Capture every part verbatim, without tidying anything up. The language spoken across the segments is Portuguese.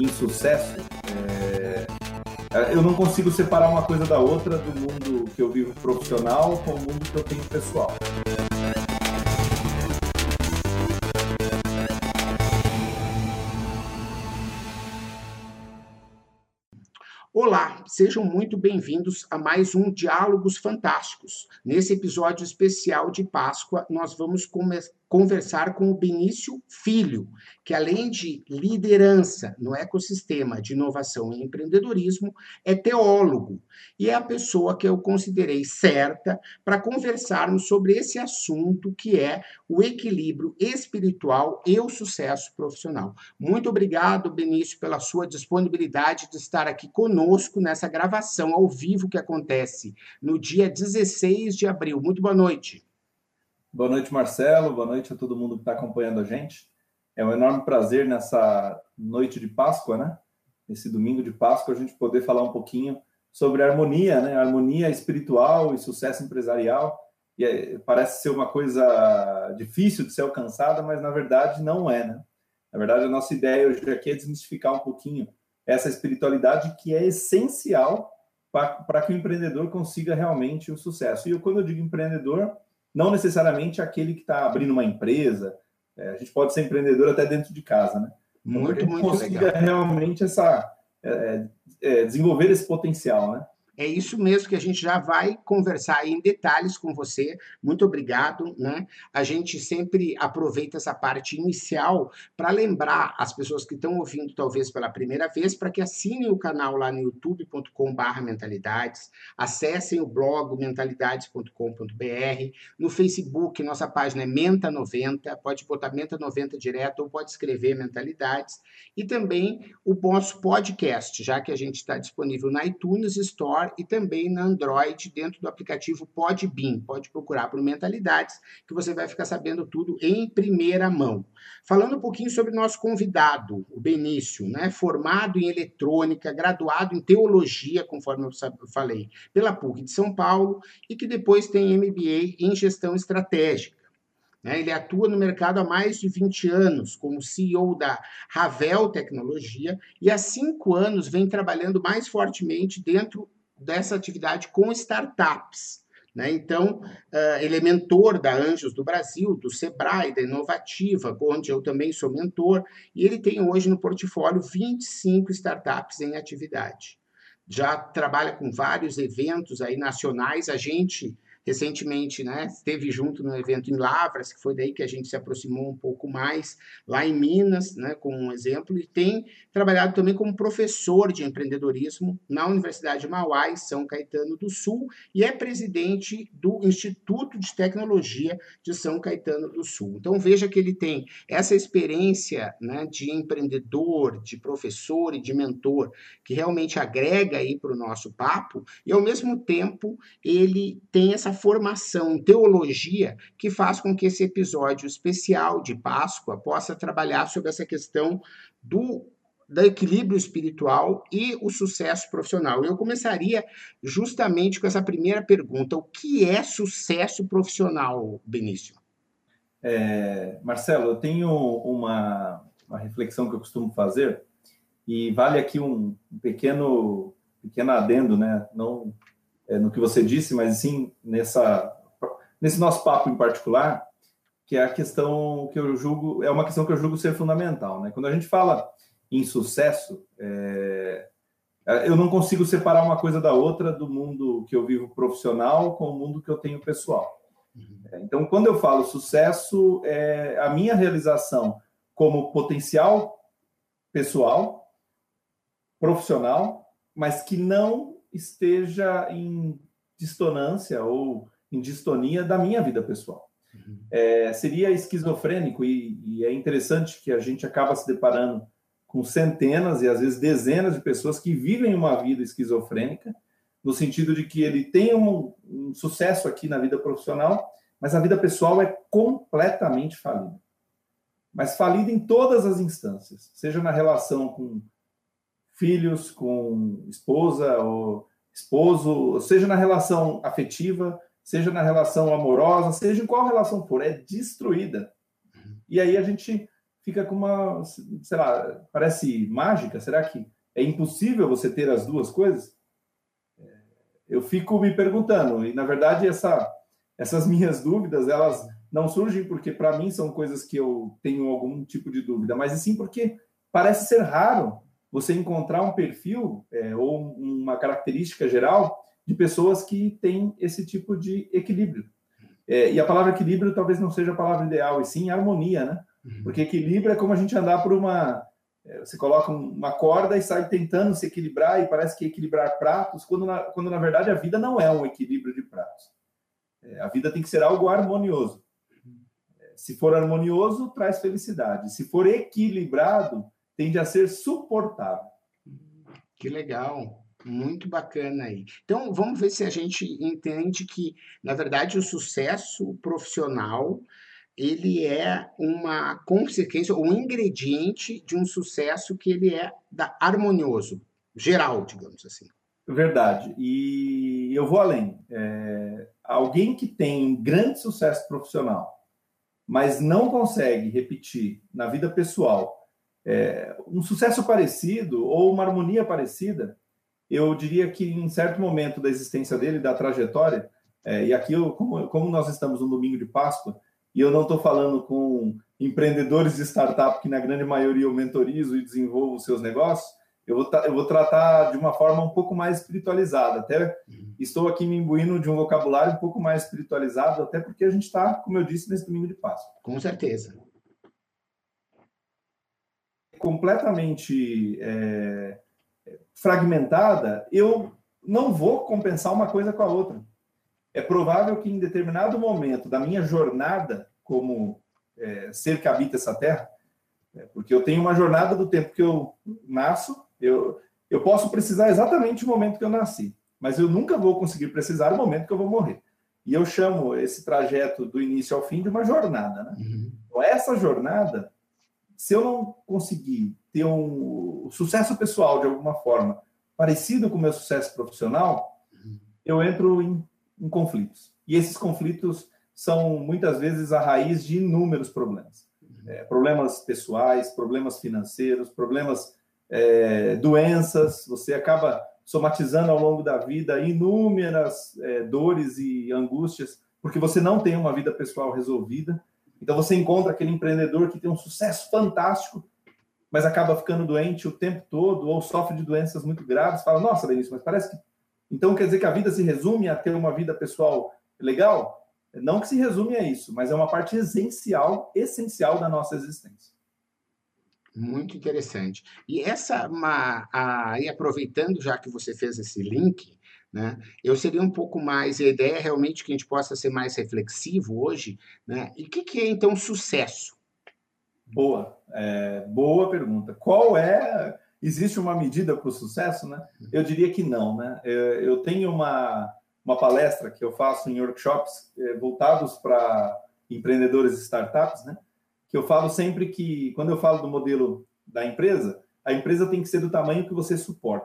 em sucesso, é, eu não consigo separar uma coisa da outra, do mundo que eu vivo profissional com o mundo que eu tenho pessoal. Olá, sejam muito bem-vindos a mais um Diálogos Fantásticos. Nesse episódio especial de Páscoa, nós vamos conversar com o Benício Filho, que além de liderança no ecossistema de inovação e empreendedorismo, é teólogo e é a pessoa que eu considerei certa para conversarmos sobre esse assunto que é o equilíbrio espiritual e o sucesso profissional. Muito obrigado, Benício, pela sua disponibilidade de estar aqui conosco nessa gravação ao vivo que acontece no dia dezesseis de abril. Muito boa noite. Boa noite, Marcelo. Boa noite a todo mundo que está acompanhando a gente. É um enorme prazer nessa noite de Páscoa, né? Nesse domingo de Páscoa, a gente poder falar um pouquinho sobre harmonia, né? Harmonia espiritual e sucesso empresarial. E é, parece ser uma coisa difícil de ser alcançada, mas na verdade não é, né? Na verdade, a nossa ideia hoje aqui é desmistificar um pouquinho essa espiritualidade que é essencial para que o empreendedor consiga realmente o sucesso. E eu, quando eu digo empreendedor, não necessariamente aquele que está abrindo uma empresa, é, a gente pode ser empreendedor até dentro de casa, né? Então, muito, que a gente muito consiga legal. realmente essa, é, é, desenvolver esse potencial, né? É isso mesmo que a gente já vai conversar em detalhes com você. Muito obrigado, né? A gente sempre aproveita essa parte inicial para lembrar as pessoas que estão ouvindo talvez pela primeira vez para que assinem o canal lá no youtube ponto com barra mentalidades, acessem o blog mentalidades ponto com ponto br, no Facebook nossa página é Menta noventa, pode botar Menta noventa direto ou pode escrever Mentalidades, e também o nosso podcast, já que a gente está disponível na iTunes Store e também na Android, dentro do aplicativo Podbean. Pode procurar por Mentalidades, que você vai ficar sabendo tudo em primeira mão. Falando um pouquinho sobre o nosso convidado, o Benício, né? Formado em eletrônica, graduado em teologia, conforme eu falei, pela PUC de São Paulo, e que depois tem M B A em gestão estratégica. Ele atua no mercado há mais de vinte anos, como C E O da Ravel Tecnologia, e há cinco anos vem trabalhando mais fortemente dentro dessa atividade com startups. Então, ele é mentor da Anjos do Brasil, do Sebrae, da Inovativa, onde eu também sou mentor, e ele tem hoje no portfólio vinte e cinco startups em atividade. Já trabalha com vários eventos aí nacionais, a gente... Recentemente, né, esteve junto no evento em Lavras, que foi daí que a gente se aproximou um pouco mais, lá em Minas, né, com um exemplo, e tem trabalhado também como professor de empreendedorismo na Universidade de Mauá, em São Caetano do Sul, e é presidente do Instituto de Tecnologia de São Caetano do Sul. Então, veja que ele tem essa experiência, né, de empreendedor, de professor e de mentor, que realmente agrega aí para o nosso papo, e ao mesmo tempo ele tem essa formação em teologia que faz com que esse episódio especial de Páscoa possa trabalhar sobre essa questão do, do equilíbrio espiritual e o sucesso profissional. Eu começaria justamente com essa primeira pergunta: o que é sucesso profissional, Benício? É, Marcelo, eu tenho uma, uma reflexão que eu costumo fazer e vale aqui um pequeno, pequeno adendo, né? Não... no que você disse, mas sim nessa, nesse nosso papo em particular, que é a questão que eu julgo, é uma questão que eu julgo ser fundamental, né? Quando a gente fala em sucesso, é, eu não consigo separar uma coisa da outra, do mundo que eu vivo profissional com o mundo que eu tenho pessoal. Então, quando eu falo sucesso, é a minha realização como potencial pessoal, profissional, mas que não esteja em dissonância ou em distonia da minha vida pessoal. Uhum. É, seria esquizofrênico e, e é interessante que a gente acaba se deparando com centenas e às vezes dezenas de pessoas que vivem uma vida esquizofrênica, no sentido de que ele tem um, um sucesso aqui na vida profissional, mas a vida pessoal é completamente falida. Mas falida em todas as instâncias, seja na relação com filhos, com esposa ou esposo, seja na relação afetiva, seja na relação amorosa, seja em qual relação for, é destruída. E aí a gente fica com uma, sei lá, parece mágica. Será que é impossível você ter as duas coisas? Eu fico me perguntando, e na verdade essa, essas minhas dúvidas, elas não surgem porque para mim são coisas que eu tenho algum tipo de dúvida, mas sim porque parece ser raro você encontrar um perfil é, ou uma característica geral de pessoas que têm esse tipo de equilíbrio. É, e a palavra equilíbrio talvez não seja a palavra ideal, e sim harmonia, né? Porque equilíbrio é como a gente andar por uma... Você coloca uma corda e sai tentando se equilibrar, e parece que equilibrar pratos, quando na, quando na verdade a vida não é um equilíbrio de pratos. É, a vida tem que ser algo harmonioso. É, se for harmonioso, traz felicidade. Se for equilibrado, tende a ser suportável. Que legal, muito bacana aí. Então, vamos ver se a gente entende que, na verdade, o sucesso profissional ele é uma consequência, um ingrediente de um sucesso que ele é da, harmonioso, geral, digamos assim. Verdade. E eu vou além. É, alguém que tem grande sucesso profissional, mas não consegue repetir na vida pessoal é, um sucesso parecido ou uma harmonia parecida, eu diria que em certo momento da existência dele, da trajetória, é, e aqui, eu, como, como nós estamos no domingo de Páscoa, e eu não estou falando com empreendedores de startup que na grande maioria eu mentorizo e desenvolvo os seus negócios, eu vou, eu vou tratar de uma forma um pouco mais espiritualizada. Até estou aqui me imbuindo de um vocabulário um pouco mais espiritualizado, até porque a gente está, como eu disse, nesse domingo de Páscoa. Com certeza. Completamente é, fragmentada, eu não vou compensar uma coisa com a outra. É provável que em determinado momento da minha jornada como é, ser que habita essa terra, é, porque eu tenho uma jornada do tempo que eu nasço, eu, eu posso precisar exatamente o momento que eu nasci, mas eu nunca vou conseguir precisar o momento que eu vou morrer. E eu chamo esse trajeto do início ao fim de uma jornada, né? Uhum. Então, essa jornada, se eu não conseguir ter um sucesso pessoal de alguma forma parecido com o meu sucesso profissional, uhum. eu entro em em conflitos. E esses conflitos são, muitas vezes, a raiz de inúmeros problemas. É, problemas pessoais, problemas financeiros, problemas, é, doenças. Você acaba somatizando ao longo da vida inúmeras é, dores e angústias, porque você não tem uma vida pessoal resolvida. Então, você encontra aquele empreendedor que tem um sucesso fantástico, mas acaba ficando doente o tempo todo, ou sofre de doenças muito graves. Fala, nossa, Benício, mas parece que então, quer dizer que a vida se resume a ter uma vida pessoal legal? Não que se resume a isso, mas é uma parte essencial, essencial da nossa existência. Muito interessante. E essa, uma, aí aproveitando já que você fez esse link, né, eu seria um pouco mais, a ideia é realmente que a gente possa ser mais reflexivo hoje, né? E o que, que é, então, sucesso? Boa, é, boa pergunta. Qual é... Existe uma medida para o sucesso, né? Eu diria que não, né? Eu tenho uma, uma palestra que eu faço em workshops voltados para empreendedores e startups, né? Que eu falo sempre que, quando eu falo do modelo da empresa, a empresa tem que ser do tamanho que você suporta.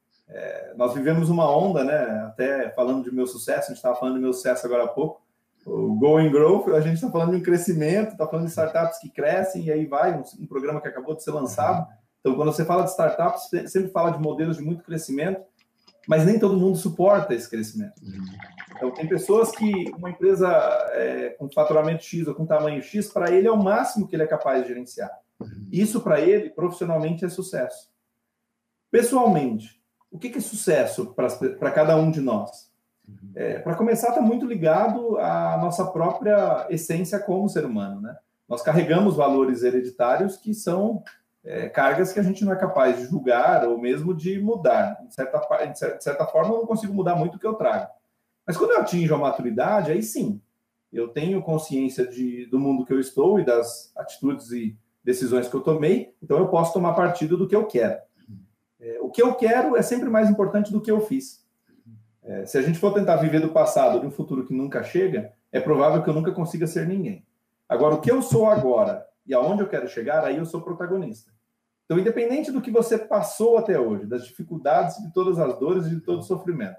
É, nós vivemos uma onda, né? Até falando de meu sucesso, a gente estava falando de meu sucesso agora há pouco, o Going Growth, a gente está falando de um crescimento, está falando de startups que crescem, e aí vai, um, um programa que acabou de ser lançado. Então, quando você fala de startups, sempre fala de modelos de muito crescimento, mas nem todo mundo suporta esse crescimento. Então, tem pessoas que uma empresa é, com faturamento X ou com tamanho X, para ele é o máximo que ele é capaz de gerenciar. Isso, para ele, profissionalmente, é sucesso. Pessoalmente, o que é sucesso para cada um de nós? É, para começar, está muito ligado à nossa própria essência como ser humano, né? Nós carregamos valores hereditários que são... É, cargas que a gente não é capaz de julgar ou mesmo de mudar. De certa, de certa forma, eu não consigo mudar muito o que eu trago. Mas quando eu atinjo a maturidade, aí sim, eu tenho consciência de, do mundo que eu estou e das atitudes e decisões que eu tomei, então eu posso tomar partido do que eu quero. É, o que eu quero é sempre mais importante do que eu fiz. É, se a gente for tentar viver do passado, de um futuro que nunca chega, é provável que eu nunca consiga ser ninguém. Agora, o que eu sou agora e aonde eu quero chegar, aí eu sou protagonista. Então, independente do que você passou até hoje, das dificuldades, de todas as dores e de todo o sofrimento,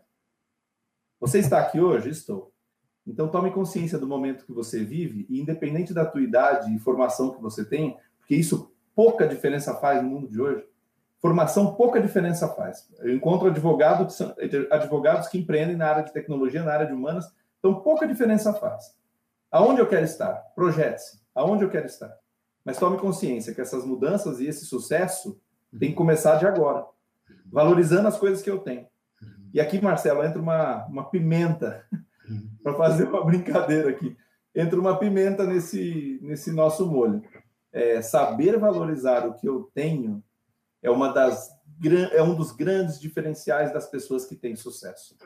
você está aqui hoje? Estou. Então, tome consciência do momento que você vive e, independente da tua idade e formação que você tem, porque isso pouca diferença faz no mundo de hoje. Formação pouca diferença faz. Eu encontro advogado que são, advogados que empreendem na área de tecnologia, na área de humanas, então pouca diferença faz. Aonde eu quero estar? Projete-se. Aonde eu quero estar? Mas tome consciência que essas mudanças e esse sucesso tem que começar de agora, valorizando as coisas que eu tenho. E aqui, Marcelo, entra uma, uma pimenta, para fazer uma brincadeira aqui. Entra uma pimenta nesse, nesse nosso molho. É, saber valorizar o que eu tenho é, uma das, é um dos grandes diferenciais das pessoas que têm sucesso.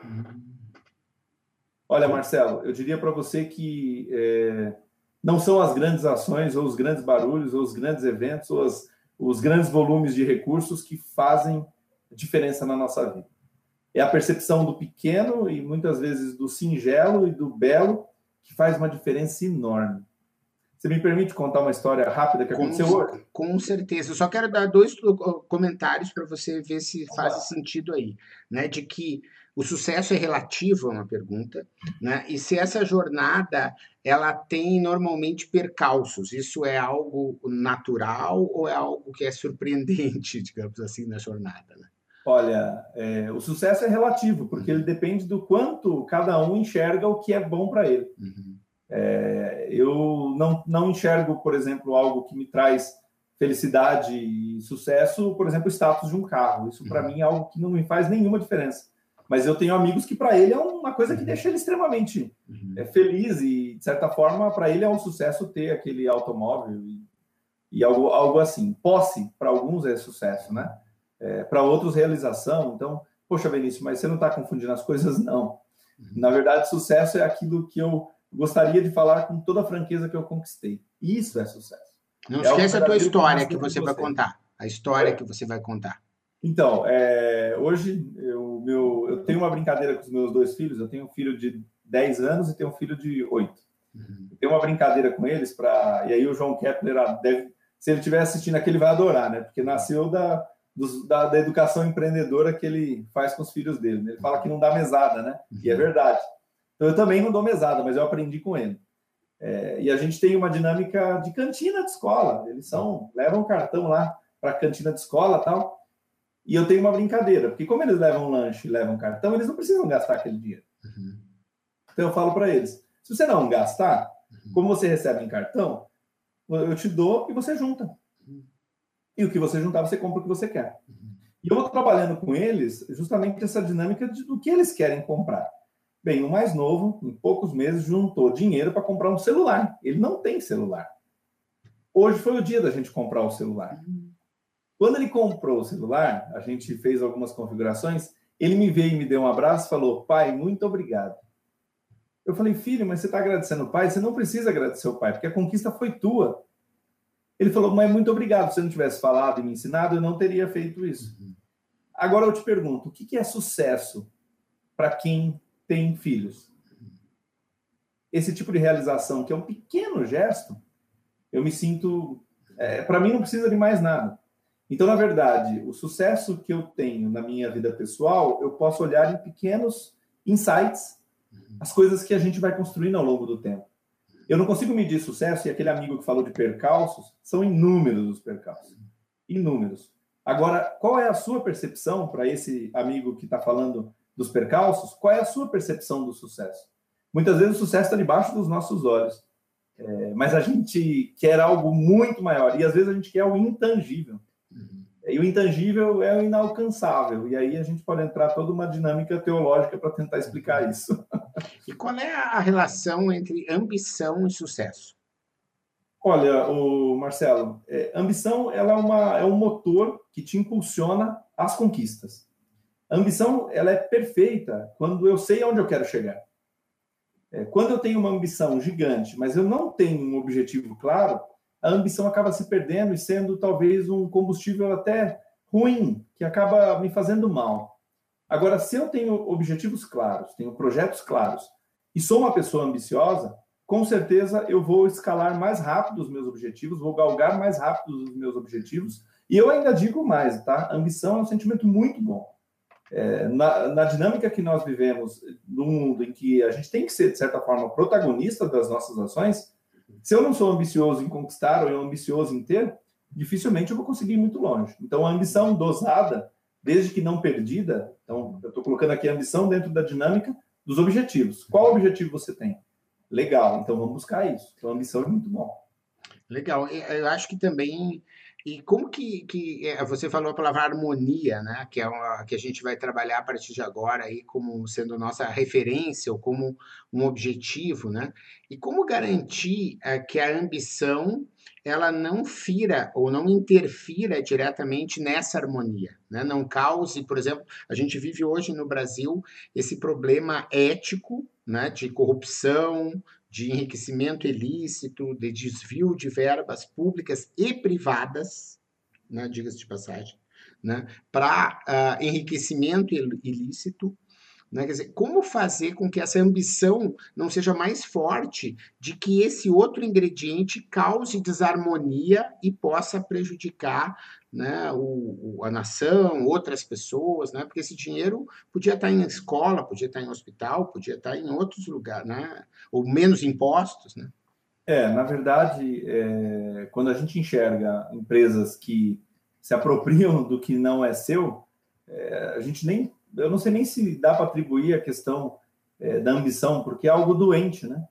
Olha, Marcelo, eu diria para você que é, não são as grandes ações, ou os grandes barulhos, ou os grandes eventos, ou as, os grandes volumes de recursos que fazem diferença na nossa vida. É a percepção do pequeno e muitas vezes do singelo e do belo que faz uma diferença enorme. Você me permite contar uma história rápida que aconteceu com, hoje? Com certeza. Eu só quero dar dois comentários para você ver se faz sentido aí, né? De que o sucesso é relativo, é uma pergunta, né? E se essa jornada ela tem normalmente percalços, isso é algo natural ou é algo que é surpreendente, digamos assim, na jornada, né? Olha, é, o sucesso é relativo, porque uhum. ele depende do quanto cada um enxerga o que é bom para ele. Uhum. É, eu não, não enxergo, por exemplo, algo que me traz felicidade e sucesso, por exemplo, o status de um carro. Isso, para uhum. mim, é algo que não me faz nenhuma diferença. Mas eu tenho amigos que, para ele, é uma coisa que deixa ele extremamente uhum. é, feliz e, de certa forma, para ele é um sucesso ter aquele automóvel e, e algo, algo assim. Posse, para alguns, é sucesso, né? É, para outros, realização. Então, poxa, Benício, mas você não está confundindo as coisas? Não. Na verdade, sucesso é aquilo que eu gostaria de falar com toda a franqueza que eu conquistei. Isso é sucesso. Não é esqueça a tua história que você vai contar. A história é. que você vai contar. Então, é, hoje eu, meu, eu tenho uma brincadeira com os meus dois filhos. Eu tenho um filho de dez anos e tenho um filho de oito. Uhum. Eu tenho uma brincadeira com eles, pra, e aí o João Kepler, deve, se ele estiver assistindo aqui, ele vai adorar, né? Porque nasceu da... Dos, da, da educação empreendedora que ele faz com os filhos dele. Ele fala que não dá mesada, né? E é verdade. Então, eu também não dou mesada, mas eu aprendi com ele. É, e a gente tem uma dinâmica de cantina de escola. Eles são, levam cartão lá para a cantina de escola e tal. E eu tenho uma brincadeira, porque como eles levam lanche e levam cartão, eles não precisam gastar aquele dinheiro. Uhum. Então, eu falo para eles, se você não gastar, uhum. como você recebe em cartão, eu te dou e você junta. E o que você juntar, você compra o que você quer. Uhum. E eu vou trabalhando com eles justamente essa dinâmica de, do que eles querem comprar. Bem, o mais novo, em poucos meses, juntou dinheiro para comprar um celular. Ele não tem celular. Hoje foi o dia da gente comprar o celular. Uhum. Quando ele comprou o celular, a gente fez algumas configurações, ele me veio e me deu um abraço e falou, pai, muito obrigado. Eu falei, filho, mas você está agradecendo o pai? Você não precisa agradecer o pai, porque a conquista foi tua. Ele falou, mas muito obrigado. Se você não tivesse falado e me ensinado, eu não teria feito isso. Uhum. Agora eu te pergunto, o que é sucesso para quem tem filhos? Esse tipo de realização, que é um pequeno gesto, eu me sinto... É, para mim não precisa de mais nada. Então, na verdade, o sucesso que eu tenho na minha vida pessoal, eu posso olhar em pequenos insights, uhum. as coisas que a gente vai construindo ao longo do tempo. Eu não consigo medir sucesso, e aquele amigo que falou de percalços, são inúmeros os percalços. Inúmeros. Agora, qual é a sua percepção, para esse amigo que está falando dos percalços, qual é a sua percepção do sucesso? Muitas vezes o sucesso está debaixo dos nossos olhos, é, mas a gente quer algo muito maior, e às vezes a gente quer o intangível. Uhum. E o intangível é o inalcançável, e aí a gente pode entrar toda uma dinâmica teológica para tentar explicar isso. E qual é a relação entre ambição e sucesso? Olha, o Marcelo, é, ambição ela é, uma, é um motor que te impulsiona às conquistas. A ambição ela é perfeita quando eu sei onde eu quero chegar. É, quando eu tenho uma ambição gigante, mas eu não tenho um objetivo claro, a ambição acaba se perdendo e sendo talvez um combustível até ruim, que acaba me fazendo mal. Agora, se eu tenho objetivos claros, tenho projetos claros, e sou uma pessoa ambiciosa, com certeza eu vou escalar mais rápido os meus objetivos, vou galgar mais rápido os meus objetivos, e eu ainda digo mais, tá? A ambição é um sentimento muito bom. É, na, na dinâmica que nós vivemos, num mundo em que a gente tem que ser, de certa forma, protagonista das nossas ações, se eu não sou ambicioso em conquistar ou eu ambicioso em ter, dificilmente eu vou conseguir ir muito longe. Então, a ambição dosada, desde que não perdida, então, eu estou colocando aqui a ambição dentro da dinâmica dos objetivos. Qual objetivo você tem? Legal, então vamos buscar isso. Então, a ambição é muito bom. Legal. Eu acho que também. E como que, que é, você falou a palavra harmonia, né? Que é uma, que a gente vai trabalhar a partir de agora aí como sendo nossa referência ou como um objetivo, né? E como garantir é, que a ambição ela não fira ou não interfira diretamente nessa harmonia, né? Não cause, por exemplo, a gente vive hoje no Brasil esse problema ético, né? De corrupção, de enriquecimento ilícito, de desvio de verbas públicas e privadas, né, diga-se de passagem, né, para uh, enriquecimento ilícito, né, quer dizer, como fazer com que essa ambição não seja mais forte de que esse outro ingrediente cause desarmonia e possa prejudicar, né, o, o, a nação, outras pessoas, né, porque esse dinheiro podia estar em escola, podia estar em hospital, podia estar em outros lugares, né, ou menos impostos, né? É, na verdade, é, quando a gente enxerga empresas que se apropriam do que não é seu, é, a gente nem, eu não sei nem se dá para atribuir a questão é, da ambição, porque é algo doente, né?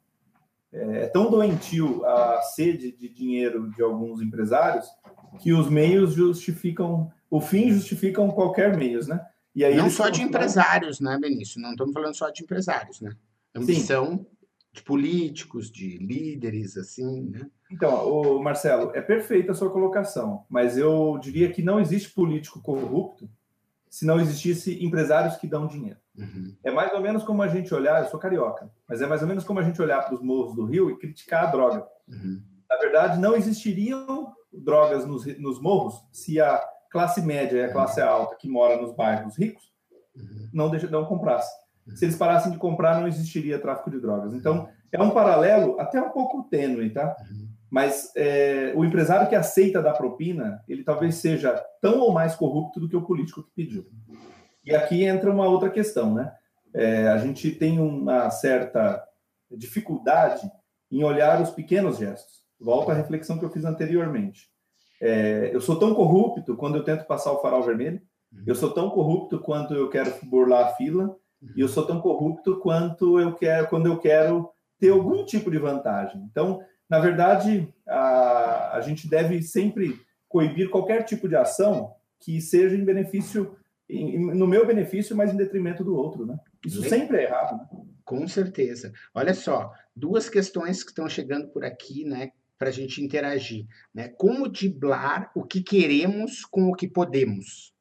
É tão doentio a sede de dinheiro de alguns empresários que os meios justificam, o fim justificam qualquer meios, né? E aí não só de empresários, né, Benício? Não estamos falando só de empresários, né? Ambição Sim. de políticos, de líderes, assim, né? Então, o Marcelo, é perfeita a sua colocação, mas eu diria que não existe político corrupto se não existisse empresários que dão dinheiro. Uhum. É mais ou menos como a gente olhar, eu sou carioca, mas é mais ou menos como a gente olhar para os morros do Rio e criticar a droga. Uhum. Na verdade, não existiriam drogas nos, nos morros se a classe média e a classe alta que mora nos bairros ricos uhum. não, deixa, não comprassem. Se eles parassem de comprar, não existiria tráfico de drogas. Então, é um paralelo até um pouco tênue, tá? Uhum. Mas é, o empresário que aceita dar propina, ele talvez seja tão ou mais corrupto do que o político que pediu. E aqui entra uma outra questão, né? É, a gente tem uma certa dificuldade em olhar os pequenos gestos. Volto à reflexão que eu fiz anteriormente. É, eu sou tão corrupto quando eu tento passar o farol vermelho, eu sou tão corrupto quando eu quero burlar a fila, e eu sou tão corrupto quanto eu quero, quando eu quero ter algum tipo de vantagem. Então, na verdade, a, a gente deve sempre coibir qualquer tipo de ação que seja em benefício, em, no meu benefício, mas em detrimento do outro, né? Isso Legal. Sempre é errado, né? Com certeza. Olha só, duas questões que estão chegando por aqui, né, para a gente interagir, né? Como driblar o que queremos com o que podemos?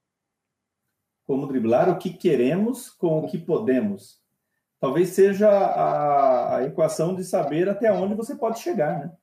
Como driblar o que queremos com o que podemos? Talvez seja a, a equação de saber até onde você pode chegar, né?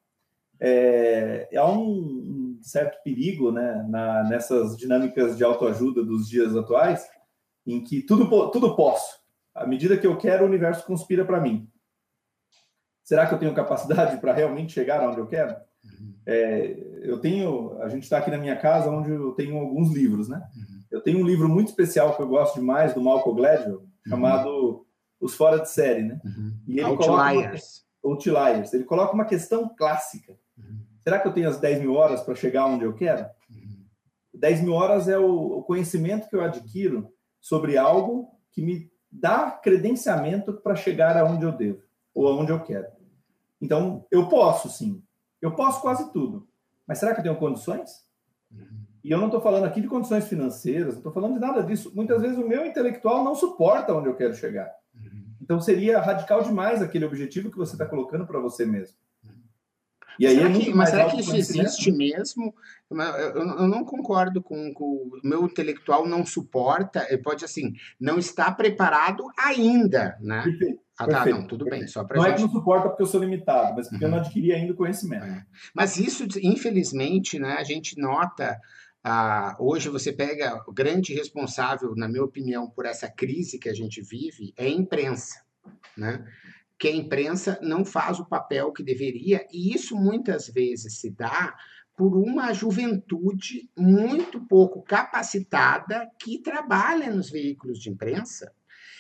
É, há um, um certo perigo, né, na, nessas dinâmicas de autoajuda dos dias atuais, em que tudo, tudo posso. À medida que eu quero, o universo conspira para mim. Será que eu tenho capacidade para realmente chegar onde eu quero? Uhum. É, eu tenho, a gente está aqui na minha casa, onde eu tenho alguns livros, né? Uhum. Eu tenho um livro muito especial que eu gosto demais, do Malcolm Gladwell, uhum. chamado Os Fora de Série, né? Uhum. E ele Outliers. Coloca uma, Outliers. Ele coloca uma questão clássica. Uhum. Será que eu tenho as dez mil horas para chegar onde eu quero? Uhum. dez mil horas é o, o conhecimento que eu adquiro sobre algo que me dá credenciamento para chegar aonde eu devo, ou aonde eu quero. Então, eu posso, sim. Eu posso quase tudo. Mas será que eu tenho condições? Uhum. E eu não estou falando aqui de condições financeiras, não estou falando de nada disso. Muitas vezes o meu intelectual não suporta onde eu quero chegar. Uhum. Então, seria radical demais aquele objetivo que você está colocando para você mesmo. E aí será é muito que, mais mas será que isso existe mesmo? Eu, eu não concordo com, com o meu intelectual não suporta, ele pode assim, não está preparado ainda, né? Perfeito. Ah, tá, Perfeito. não, tudo bem. Só pra não gente... é que não suporta porque eu sou limitado, mas porque uhum. eu não adquiri ainda o conhecimento. É. Mas isso, infelizmente, né, a gente nota, ah, hoje você pega o grande responsável, na minha opinião, por essa crise que a gente vive, é a imprensa, né? Que a imprensa não faz o papel que deveria, e isso muitas vezes se dá por uma juventude muito pouco capacitada que trabalha nos veículos de imprensa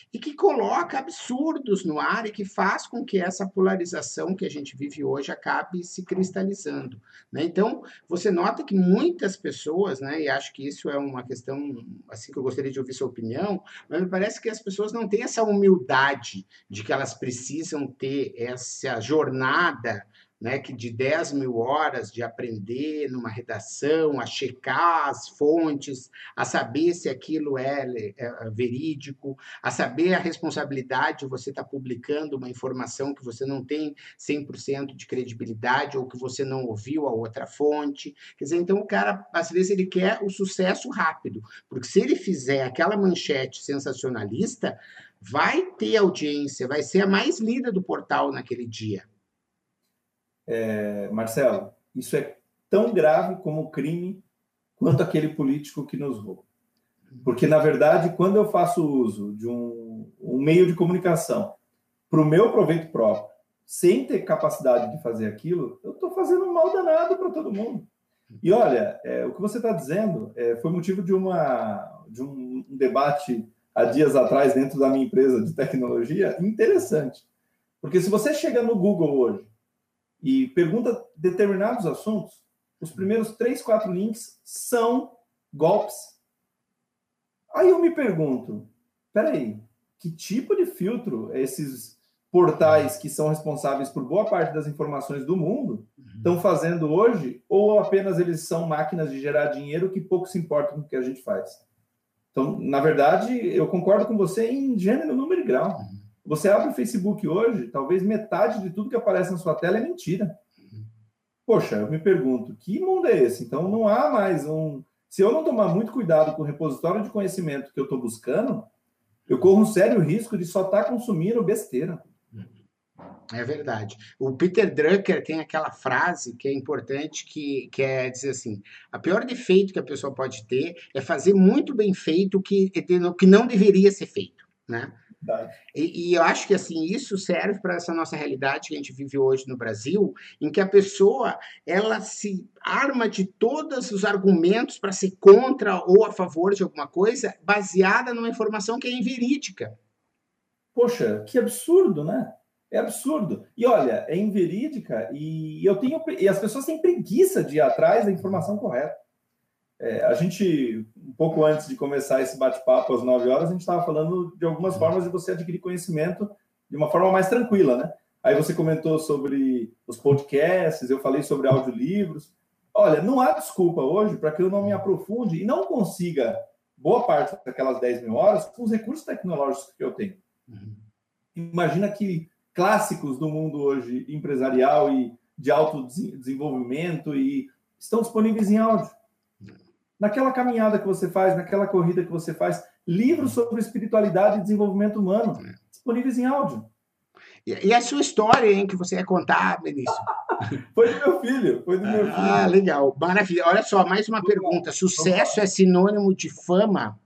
e que coloca absurdos no ar e que faz com que essa polarização que a gente vive hoje acabe se cristalizando, né? Então, você nota que muitas pessoas, né, e acho que isso é uma questão assim que eu gostaria de ouvir sua opinião, mas me parece que as pessoas não têm essa humildade de que elas precisam ter essa jornada, né, que de dez mil horas de aprender numa redação, a checar as fontes, a saber se aquilo é, é verídico, a saber a responsabilidade de você estar publicando uma informação que você não tem cem por cento de credibilidade ou que você não ouviu a outra fonte. Quer dizer, então o cara, às vezes, ele quer o sucesso rápido, porque se ele fizer aquela manchete sensacionalista, vai ter audiência, vai ser a mais lida do portal naquele dia. É, Marcelo, isso é tão grave como o crime quanto aquele político que nos rouba. Porque, na verdade, quando eu faço uso de um, um meio de comunicação para o meu proveito próprio, sem ter capacidade de fazer aquilo, eu estou fazendo um mal danado para todo mundo. E olha, é, o que você está dizendo é, foi motivo de, uma, de um, um debate há dias atrás dentro da minha empresa de tecnologia interessante. Porque se você chega no Google hoje e pergunta determinados assuntos, os primeiros três, quatro links são golpes. Aí eu me pergunto, peraí, que tipo de filtro esses portais que são responsáveis por boa parte das informações do mundo estão fazendo hoje, ou apenas eles são máquinas de gerar dinheiro que pouco se importam com o que a gente faz? Então, na verdade, eu concordo com você em gênero, número e grau. Você abre o Facebook hoje, talvez metade de tudo que aparece na sua tela é mentira. Poxa, eu me pergunto, que mundo é esse? Então, não há mais um... Se eu não tomar muito cuidado com o repositório de conhecimento que eu estou buscando, eu corro um sério risco de só estar consumindo besteira. É verdade. O Peter Drucker tem aquela frase que é importante, que, que é dizer assim, a pior defeito que a pessoa pode ter é fazer muito bem feito o que, o que não deveria ser feito, né? E, e eu acho que assim isso serve para essa nossa realidade que a gente vive hoje no Brasil, em que a pessoa ela se arma de todos os argumentos para ser contra ou a favor de alguma coisa, baseada numa informação que é inverídica. Poxa, que absurdo, né? É absurdo. E olha, é inverídica e eu tenho e as pessoas têm preguiça de ir atrás da informação correta. É, a gente, um pouco antes de começar esse bate-papo às nove horas, a gente estava falando de algumas formas de você adquirir conhecimento de uma forma mais tranquila, né? Aí você comentou sobre os podcasts, eu falei sobre audiolivros. Olha, não há desculpa hoje para que eu não me aprofunde e não consiga boa parte daquelas dez mil horas com os recursos tecnológicos que eu tenho. Uhum. Imagina que clássicos do mundo hoje empresarial e de autodesenvolvimento e estão disponíveis em áudio. Naquela caminhada que você faz, naquela corrida que você faz, livros sobre espiritualidade e desenvolvimento humano, disponíveis em áudio. E, e a sua história, hein, que você ia contar, Benício? Foi do meu filho, foi do meu filho. Ah, legal, maravilha. Olha só, mais uma pergunta. Sucesso é sinônimo de fama?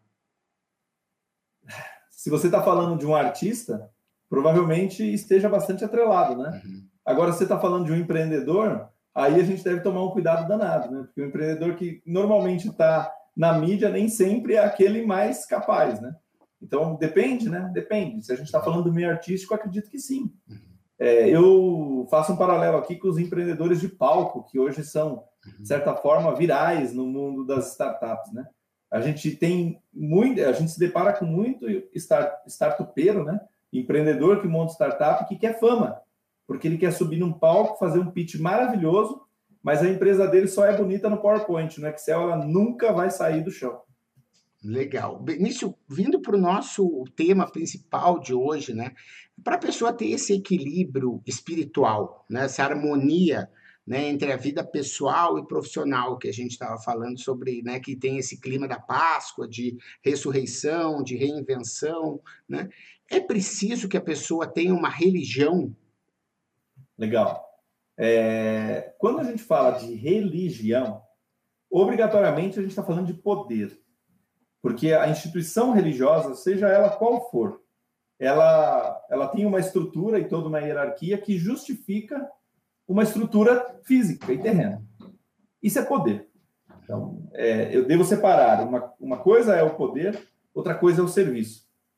Se você está falando de um artista, provavelmente esteja bastante atrelado, né? Uhum. Agora, se você está falando de um empreendedor, aí a gente deve tomar um cuidado danado, né? Porque o empreendedor que normalmente está na mídia nem sempre é aquele mais capaz, né? Então, depende, né? Depende. Se a gente está falando do meio artístico, acredito que sim. É, eu faço um paralelo aqui com os empreendedores de palco, que hoje são, de certa forma, virais no mundo das startups, né? A gente tem muito, a gente se depara com muito start, startupeiro, né? Empreendedor que monta startup que quer fama, porque ele quer subir num palco, fazer um pitch maravilhoso, mas a empresa dele só é bonita no PowerPoint, no Excel ela nunca vai sair do chão. Legal. Benício, vindo para o nosso tema principal de hoje, né? Para a pessoa ter esse equilíbrio espiritual, né? Essa harmonia, né, entre a vida pessoal e profissional que a gente estava falando sobre, né, que tem esse clima da Páscoa, de ressurreição, de reinvenção, né? É preciso que a pessoa tenha uma religião? Legal. É, quando a gente fala de religião, obrigatoriamente a gente está falando de poder. Porque a instituição religiosa, seja ela qual for, ela, ela tem uma estrutura e toda uma hierarquia que justifica uma estrutura física e terrena. Isso é poder. Então, é, eu devo separar. Uma, uma coisa é o poder, outra coisa é o serviço.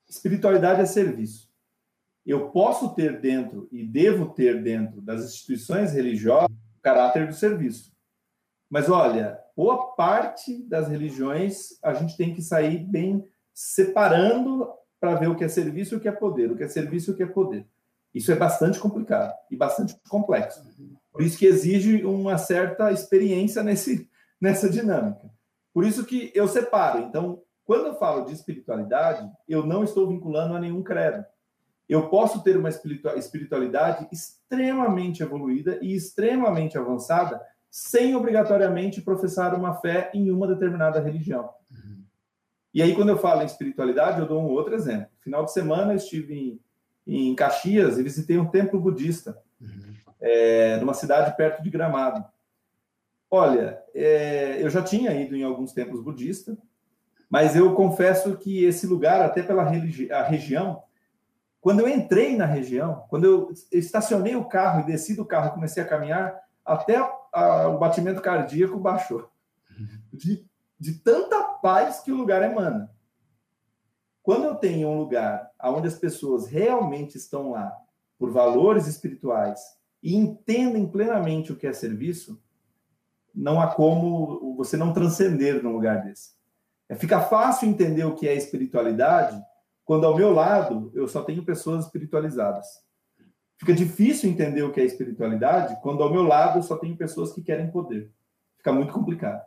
Espiritualidade é serviço. Eu posso ter dentro e devo ter dentro das instituições religiosas o caráter do serviço. Mas, olha, boa parte das religiões a gente tem que sair bem separando para ver o que é serviço e o que é poder, o que é serviço e o que é poder. Isso é bastante complicado e bastante complexo. Por isso que exige uma certa experiência nesse, nessa dinâmica. Por isso que eu separo. Então, quando eu falo de espiritualidade, eu não estou vinculando a nenhum credo. Eu posso ter uma espiritualidade extremamente evoluída e extremamente avançada sem obrigatoriamente professar uma fé em uma determinada religião. Uhum. E aí, quando eu falo em espiritualidade, eu dou um outro exemplo. No final de semana, eu estive em, em Caxias e visitei um templo budista, uhum. é, numa cidade perto de Gramado. Olha, é, eu já tinha ido em alguns templos budistas, mas eu confesso que esse lugar, até pela religi- a região, quando eu entrei na região, quando eu estacionei o carro e desci do carro e comecei a caminhar, até a, a, o batimento cardíaco baixou. De, de tanta paz que o lugar emana. Quando eu tenho um lugar onde as pessoas realmente estão lá por valores espirituais e entendem plenamente o que é serviço, não há como você não transcender num lugar desse. É, fica fácil entender o que é espiritualidade quando ao meu lado eu só tenho pessoas espiritualizadas. Fica difícil entender o que é espiritualidade quando ao meu lado eu só tenho pessoas que querem poder. Fica muito complicado.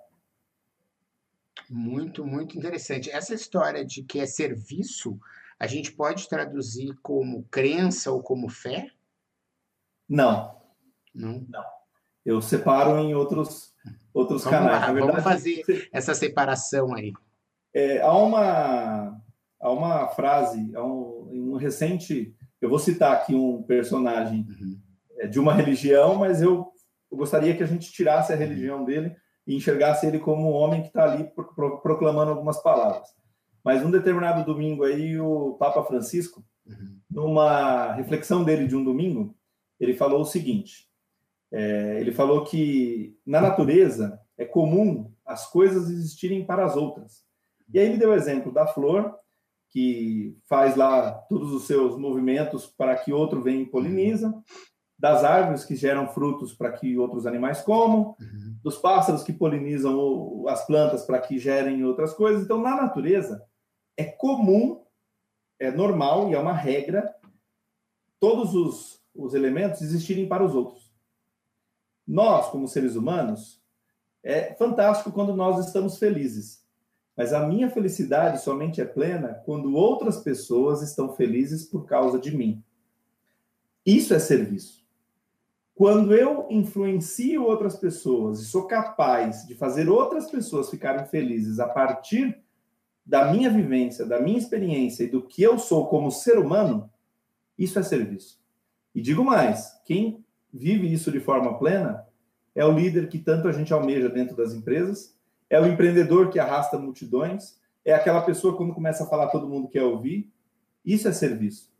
Muito, muito interessante. Essa história de que é serviço, a gente pode traduzir como crença ou como fé? Não. Não? Não. Eu separo em outros, outros vamos canais. Lá, Na verdade, vamos fazer você... essa separação aí. É, há, uma, há uma frase, há um, um recente... Eu vou citar aqui um personagem uhum. é, de uma religião, mas eu, eu gostaria que a gente tirasse a religião dele e enxergasse ele como um homem que está ali pro, pro, proclamando algumas palavras. Mas um determinado domingo aí, o Papa Francisco, uhum. numa reflexão dele de um domingo, ele falou o seguinte, é, ele falou que na natureza é comum as coisas existirem para as outras. E aí ele deu o exemplo da flor, que faz lá todos os seus movimentos para que outro venha e poliniza, das árvores que geram frutos para que outros animais comam, uhum. dos pássaros que polinizam as plantas para que gerem outras coisas. Então, na natureza, é comum, é normal e é uma regra todos os, os elementos existirem para os outros. Nós, como seres humanos, é fantástico quando nós estamos felizes. Mas a minha felicidade somente é plena quando outras pessoas estão felizes por causa de mim. Isso é serviço. Quando eu influencio outras pessoas e sou capaz de fazer outras pessoas ficarem felizes a partir da minha vivência, da minha experiência e do que eu sou como ser humano, isso é serviço. E digo mais, quem vive isso de forma plena é o líder que tanto a gente almeja dentro das empresas, é o empreendedor que arrasta multidões, é aquela pessoa que quando começa a falar todo mundo quer ouvir. Isso é serviço.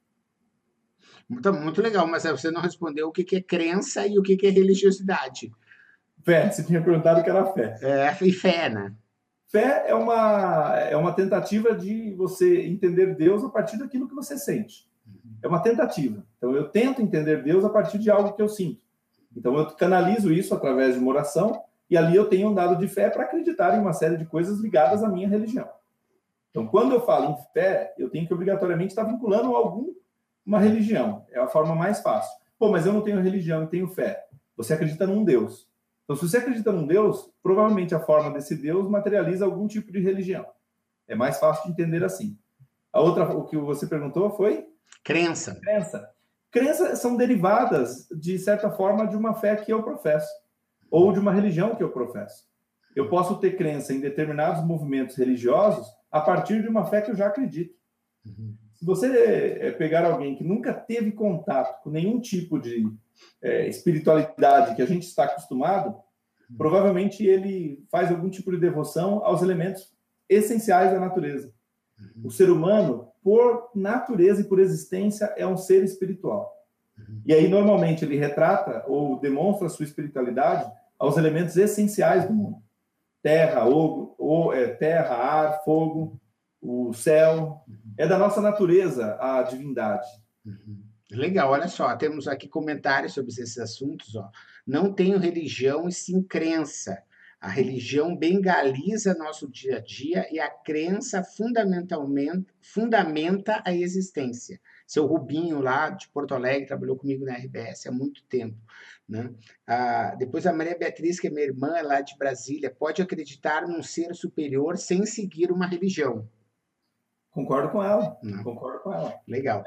Muito, muito legal, mas você não respondeu o que é crença e o que é religiosidade. Fé, você tinha perguntado o que era fé. É, e fé, né? Fé é uma, é uma tentativa de você entender Deus a partir daquilo que você sente. É uma tentativa. Então, eu tento entender Deus a partir de algo que eu sinto. Então, eu canalizo isso através de uma oração e ali eu tenho um dado de fé para acreditar em uma série de coisas ligadas à minha religião. Então, quando eu falo em fé, eu tenho que obrigatoriamente estar vinculando a alguma religião. É a forma mais fácil. Pô, mas eu não tenho religião e tenho fé. Você acredita num Deus. Então, se você acredita num Deus, provavelmente a forma desse Deus materializa algum tipo de religião. É mais fácil de entender assim. A outra, o que você perguntou foi? Crença. Crença. Crenças são derivadas, de certa forma, de uma fé que eu professo. Ou de uma religião que eu professo. Eu posso ter crença em determinados movimentos religiosos a partir de uma fé que eu já acredito. Uhum. Se você pegar alguém que nunca teve contato com nenhum tipo de é, espiritualidade que a gente está acostumado, uhum. provavelmente ele faz algum tipo de devoção aos elementos essenciais da natureza. Uhum. O ser humano, por natureza e por existência, é um ser espiritual. Uhum. E aí, normalmente, ele retrata ou demonstra a sua espiritualidade aos elementos essenciais do mundo. Terra, ou, ou, é, terra, ar, fogo. o céu. É da nossa natureza a divindade. Uhum. Legal, olha só, temos aqui comentários sobre esses assuntos, ó. Não tenho religião e sim crença. A religião bengaliza nosso dia a dia e a crença fundamentalmente fundamenta a existência. Seu Rubinho, lá de Porto Alegre, trabalhou comigo na R B S há muito tempo, né? Ah, depois a Maria Beatriz, que é minha irmã, é lá de Brasília, pode acreditar num ser superior sem seguir uma religião. Concordo com ela, Né? concordo com ela. Legal.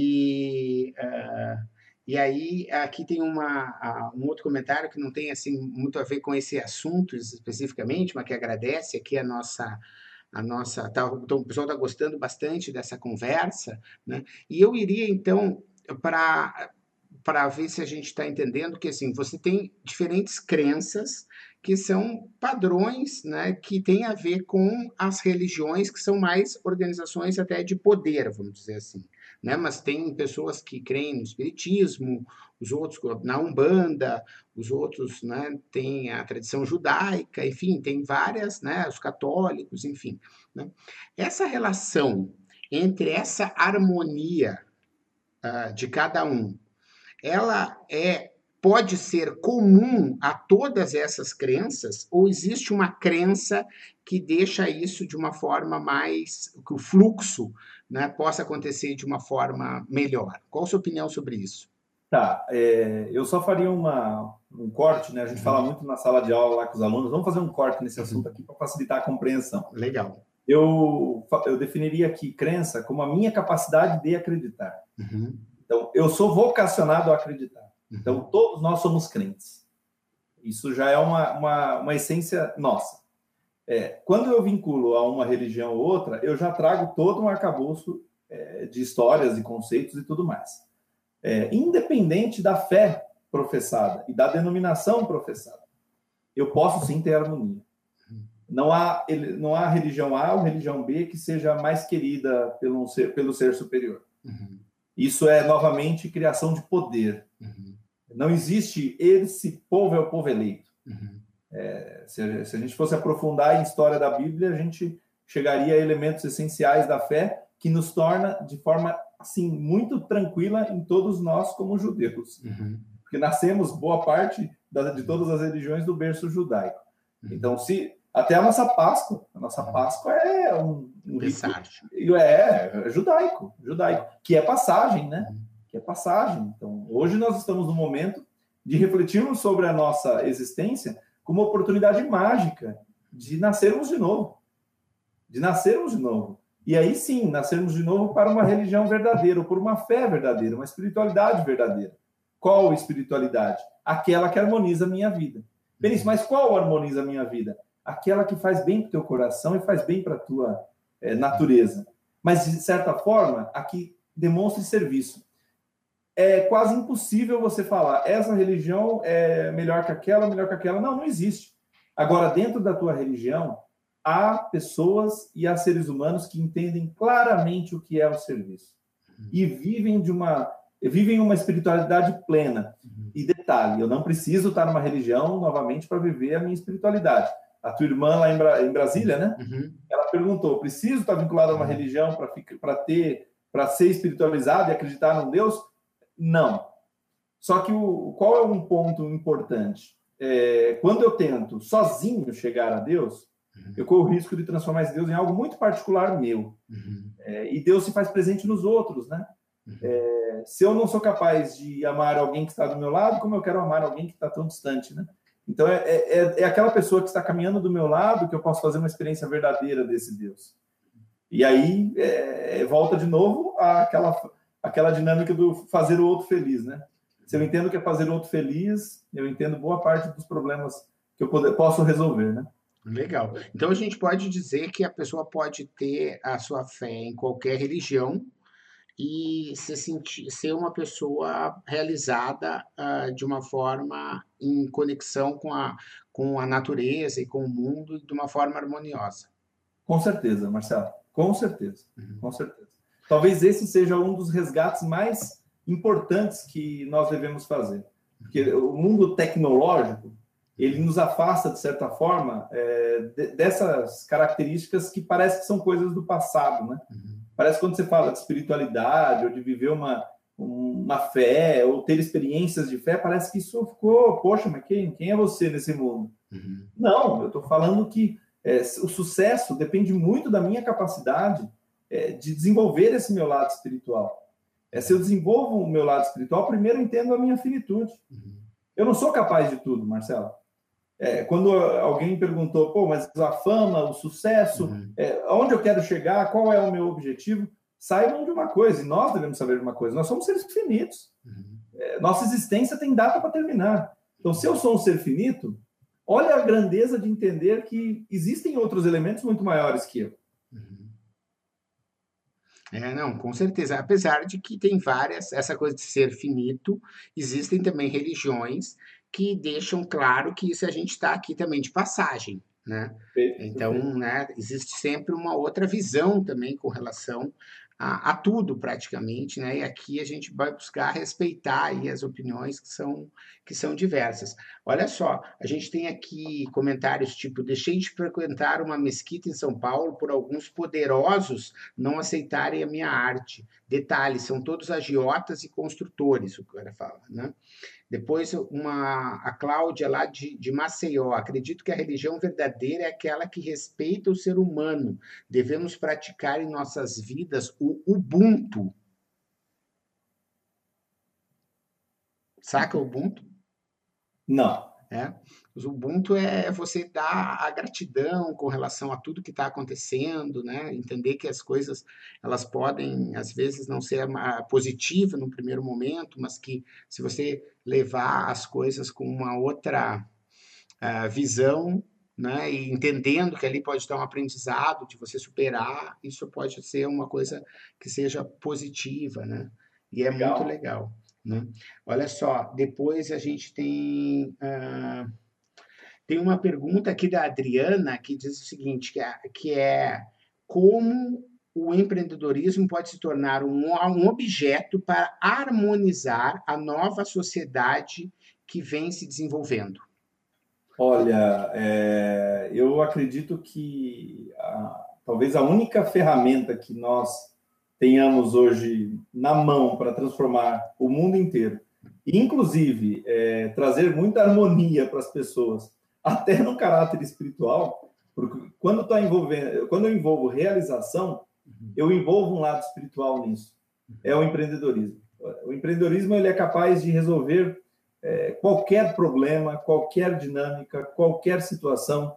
E, uh, e aí, aqui tem uma, uh, um outro comentário que não tem assim, muito a ver com esse assunto especificamente, mas que agradece aqui a nossa. A nossa tá, então, o pessoal está gostando bastante dessa conversa, né? E eu iria, então, para para ver se a gente está entendendo que assim você tem diferentes crenças que são padrões, né, que têm a ver com as religiões que são mais organizações até de poder, vamos dizer assim, né? Mas tem pessoas que creem no espiritismo, os outros na Umbanda, os outros, né, têm a tradição judaica, enfim, tem várias, né, os católicos, enfim, né? Essa relação entre essa harmonia uh, de cada um, ela é pode ser comum a todas essas crenças ou existe uma crença que deixa isso de uma forma mais que o fluxo, né, possa acontecer de uma forma melhor? Qual a sua opinião sobre isso? Tá, é, eu só faria uma, um corte, né? A gente uhum. fala muito na sala de aula lá com os alunos. Vamos fazer um corte nesse assunto aqui para facilitar a compreensão. Legal. Eu, eu definiria aqui crença como a minha capacidade de acreditar. Uhum. Então, eu sou vocacionado a acreditar. Então, todos nós somos crentes. Isso já é uma, uma, uma essência nossa. É, quando eu vinculo a uma religião ou outra, eu já trago todo um arcabouço é, de histórias e conceitos e tudo mais. É, independente da fé professada e da denominação professada, eu posso sim ter harmonia. Não há, não há religião A ou religião B que seja mais querida pelo ser, pelo ser superior. Uhum. Isso é, novamente, criação de poder. Uhum. Não existe esse povo é o povo eleito. Uhum. É, se, a, se a gente fosse aprofundar em história da Bíblia, a gente chegaria a elementos essenciais da fé que nos torna de forma assim muito tranquila em todos nós como judeus. Uhum. Porque nascemos, boa parte da, de todas as religiões, do berço judaico. Uhum. Então, se até a nossa Páscoa, a nossa Páscoa é um, um rito, é, é judaico, judaico, que é passagem, né? Uhum. Que é passagem. Então, hoje nós estamos no momento de refletirmos sobre a nossa existência como uma oportunidade mágica de nascermos de novo. De nascermos de novo. E aí sim, nascermos de novo para uma religião verdadeira, ou por uma fé verdadeira, uma espiritualidade verdadeira. Qual espiritualidade? Aquela que harmoniza a minha vida. Benício, mas qual harmoniza a minha vida? Aquela que faz bem para o teu coração e faz bem para a tua é, natureza. Mas, de certa forma, a que demonstre serviço. É quase impossível você falar essa religião é melhor que aquela, melhor que aquela. Não, não existe. Agora, dentro da tua religião, há pessoas e há seres humanos que entendem claramente o que é o serviço. E vivem de uma, vivem uma espiritualidade plena. E detalhe, eu não preciso estar numa religião novamente para viver a minha espiritualidade. A tua irmã lá em, Bra... em Brasília, né? Uhum. Ela perguntou, preciso estar vinculado a uma religião para ficar... para ter, para ser espiritualizado e acreditar num Deus? Não. Só que o... qual é um ponto importante? É... Quando eu tento sozinho chegar a Deus, uhum. eu corro o risco de transformar esse Deus em algo muito particular meu. Uhum. É... E Deus se faz presente nos outros, né? Uhum. É... Se eu não sou capaz de amar alguém que está do meu lado, como eu quero amar alguém que está tão distante, né? Então, é, é, é aquela pessoa que está caminhando do meu lado que eu posso fazer uma experiência verdadeira desse Deus. E aí, é, volta de novo àquela, àquela dinâmica do fazer o outro feliz, né? Se eu entendo que é fazer o outro feliz, eu entendo boa parte dos problemas que eu poder, posso resolver, né? Legal. Então, a gente pode dizer que a pessoa pode ter a sua fé em qualquer religião e se sentir, ser uma pessoa realizada uh, de uma forma em conexão com a, com a natureza e com o mundo de uma forma harmoniosa. Com certeza, Marcelo. Com certeza. Uhum. Com certeza. Talvez esse seja um dos resgates mais importantes que nós devemos fazer. Porque o mundo tecnológico, ele nos afasta, de certa forma, é, de, dessas características que parece que são coisas do passado, né? Uhum. Parece que quando você fala de espiritualidade, ou de viver uma, uma fé, ou ter experiências de fé, parece que isso ficou, poxa, mas quem, quem é você nesse mundo? Uhum. Não, eu estou falando que é, o sucesso depende muito da minha capacidade é, de desenvolver esse meu lado espiritual. É, se eu desenvolvo o meu lado espiritual, primeiro eu entendo a minha finitude. Uhum. Eu não sou capaz de tudo, Marcelo. É, quando alguém perguntou, pô, mas a fama, o sucesso, uhum. é, aonde eu quero chegar, qual é o meu objetivo? Saibam de uma coisa, e nós devemos saber de uma coisa, nós somos seres finitos. Uhum. É, nossa existência tem data para terminar. Então, se eu sou um ser finito, olha a grandeza de entender que existem outros elementos muito maiores que eu. Uhum. É, não, com certeza. Apesar de que tem várias, essa coisa de ser finito, existem também religiões que deixam claro que isso a gente está aqui também de passagem, né? Então, né, existe sempre uma outra visão também com relação a, a tudo praticamente, né? E aqui a gente vai buscar respeitar aí as opiniões que são, que são diversas. Olha só, a gente tem aqui comentários tipo: deixei de frequentar uma mesquita em São Paulo por alguns poderosos não aceitarem a minha arte. Detalhe, são todos agiotas e construtores, o cara fala, né? Depois, uma, a Cláudia, lá de, de Maceió: acredito que a religião verdadeira é aquela que respeita o ser humano. Devemos praticar em nossas vidas o Ubuntu. Saca o Ubuntu? Não. É. O Ubuntu é você dar a gratidão com relação a tudo que está acontecendo, né? Entender que as coisas, elas podem, às vezes, não ser positivas no primeiro momento, mas que se você levar as coisas com uma outra uh, visão, né? E entendendo que ali pode estar um aprendizado de você superar, isso pode ser uma coisa que seja positiva, né? E é legal. Muito legal, né? Olha só, depois a gente tem... Uh, Tem uma pergunta aqui da Adriana que diz o seguinte, que é, que é como o empreendedorismo pode se tornar um, um objeto para harmonizar a nova sociedade que vem se desenvolvendo? Olha, é, eu acredito que a, talvez a única ferramenta que nós tenhamos hoje na mão para transformar o mundo inteiro, e inclusive é, trazer muita harmonia para as pessoas, até no caráter espiritual, porque quando, tô envolvendo, quando eu envolvo realização, eu envolvo um lado espiritual nisso. É o empreendedorismo. O empreendedorismo ele é capaz de resolver é, qualquer problema, qualquer dinâmica, qualquer situação,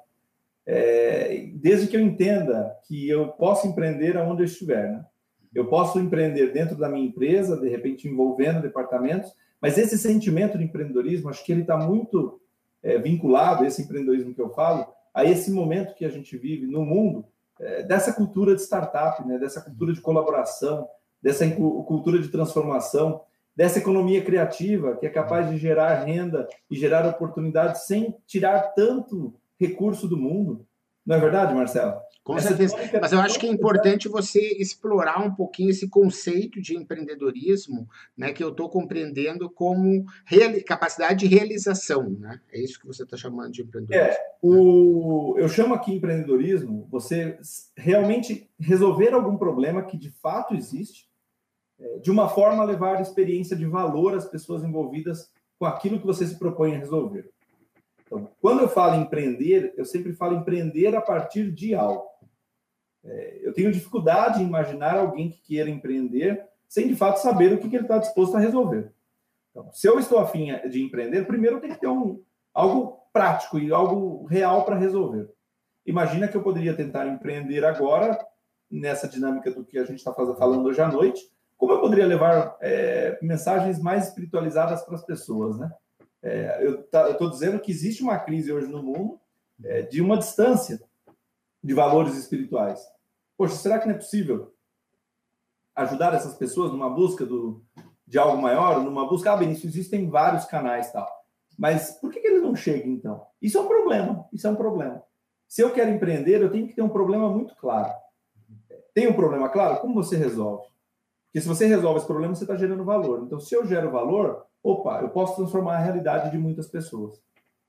é, desde que eu entenda que eu posso empreender aonde eu estiver, né? Eu posso empreender dentro da minha empresa, de repente envolvendo departamentos, mas esse sentimento de empreendedorismo, acho que ele está muito... É, vinculado, esse empreendedorismo que eu falo, a esse momento que a gente vive no mundo, é, dessa cultura de startup, né, dessa cultura de colaboração, dessa cultura de transformação, dessa economia criativa que é capaz de gerar renda e gerar oportunidades sem tirar tanto recurso do mundo. Não é verdade, Marcelo? Com certeza. Mas eu acho que é importante você explorar um pouquinho esse conceito de empreendedorismo, né, que eu estou compreendendo como capacidade de realização, né? É isso que você está chamando de empreendedorismo. É, o, eu chamo aqui empreendedorismo você realmente resolver algum problema que de fato existe, de uma forma a levar experiência de valor às pessoas envolvidas com aquilo que você se propõe a resolver. Então, quando eu falo em empreender, eu sempre falo empreender a partir de algo. É, eu tenho dificuldade em imaginar alguém que queira empreender sem, de fato, saber o que, que ele está disposto a resolver. Então, se eu estou afim de empreender, primeiro eu tenho que ter um, algo prático e algo real para resolver. Imagina que eu poderia tentar empreender agora, nessa dinâmica do que a gente está falando hoje à noite, como eu poderia levar é, mensagens mais espiritualizadas para as pessoas, né? É, eu estou dizendo que existe uma crise hoje no mundo é, de uma distância de valores espirituais. Poxa, será que não é possível ajudar essas pessoas numa busca do, de algo maior, numa busca... Ah, Benício, existem vários canais e tal. Mas por que, que eles não chegam, então? Isso é um problema, isso é um problema. Se eu quero empreender, eu tenho que ter um problema muito claro. Tem um problema claro? Como você resolve? Porque se você resolve esse problema, você está gerando valor. Então, se eu gero valor, opa, eu posso transformar a realidade de muitas pessoas.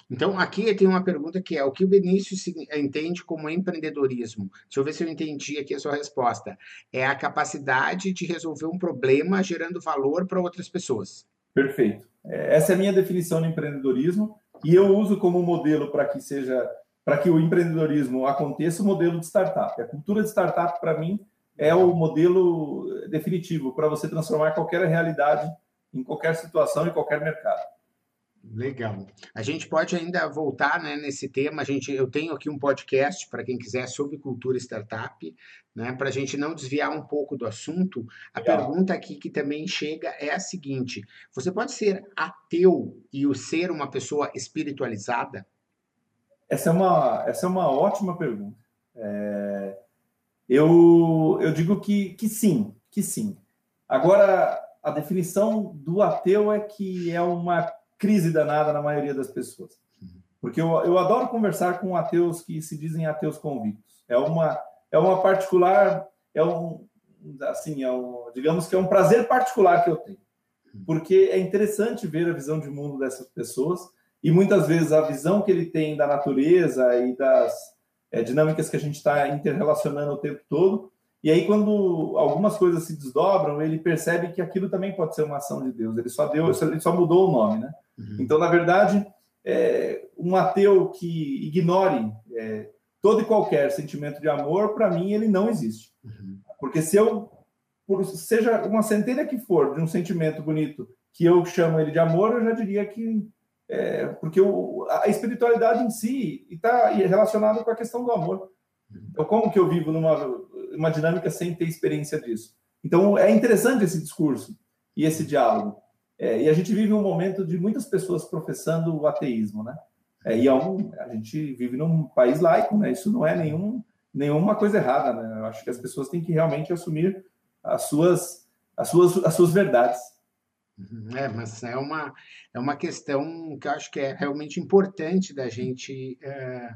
Então, aqui tem uma pergunta que é: o que o Benício se- entende como empreendedorismo? Deixa eu ver se eu entendi aqui a sua resposta. É a capacidade de resolver um problema gerando valor para outras pessoas. Perfeito. É, essa é a minha definição de empreendedorismo e eu uso como modelo para que seja, para que o empreendedorismo aconteça, o modelo de startup. A cultura de startup, para mim, é o modelo definitivo para você transformar qualquer realidade em qualquer situação, em qualquer mercado. Legal. A gente pode ainda voltar, né, nesse tema. A gente, eu tenho aqui um podcast para quem quiser sobre cultura startup, né, para a gente não desviar um pouco do assunto. A Legal. pergunta aqui que também chega é a seguinte: você pode ser ateu e o ser uma pessoa espiritualizada? Essa é uma, essa é uma ótima pergunta. É, eu, eu digo que, que sim, que sim. Agora, a definição do ateu é que é uma crise danada na maioria das pessoas. Porque eu, eu adoro conversar com ateus que se dizem ateus convictos. É uma, é uma particular, é um, assim, é um, digamos que é um prazer particular que eu tenho. Porque é interessante ver a visão de mundo dessas pessoas e muitas vezes a visão que ele tem da natureza e das é, dinâmicas que a gente está interrelacionando o tempo todo. E aí, quando algumas coisas se desdobram, ele percebe que aquilo também pode ser uma ação de Deus. Ele só deu, ele só mudou o nome, né? Uhum. Então, na verdade, é, um ateu que ignore é, todo e qualquer sentimento de amor, para mim, ele não existe. Uhum. Porque se eu, por, seja uma centelha que for de um sentimento bonito, que eu chamo ele de amor, eu já diria que é, porque o, a espiritualidade em si está relacionada com a questão do amor. Então, como que eu vivo numa uma dinâmica sem ter experiência disso? Então, é interessante esse discurso e esse diálogo. É, e a gente vive um momento de muitas pessoas professando o ateísmo, né? É, e é um, a gente vive num país laico, né? Isso não é nenhum, nenhuma coisa errada, né? Eu acho que as pessoas têm que realmente assumir as suas, as suas, as suas verdades. É, mas é uma, é uma questão que eu acho que é realmente importante da gente é,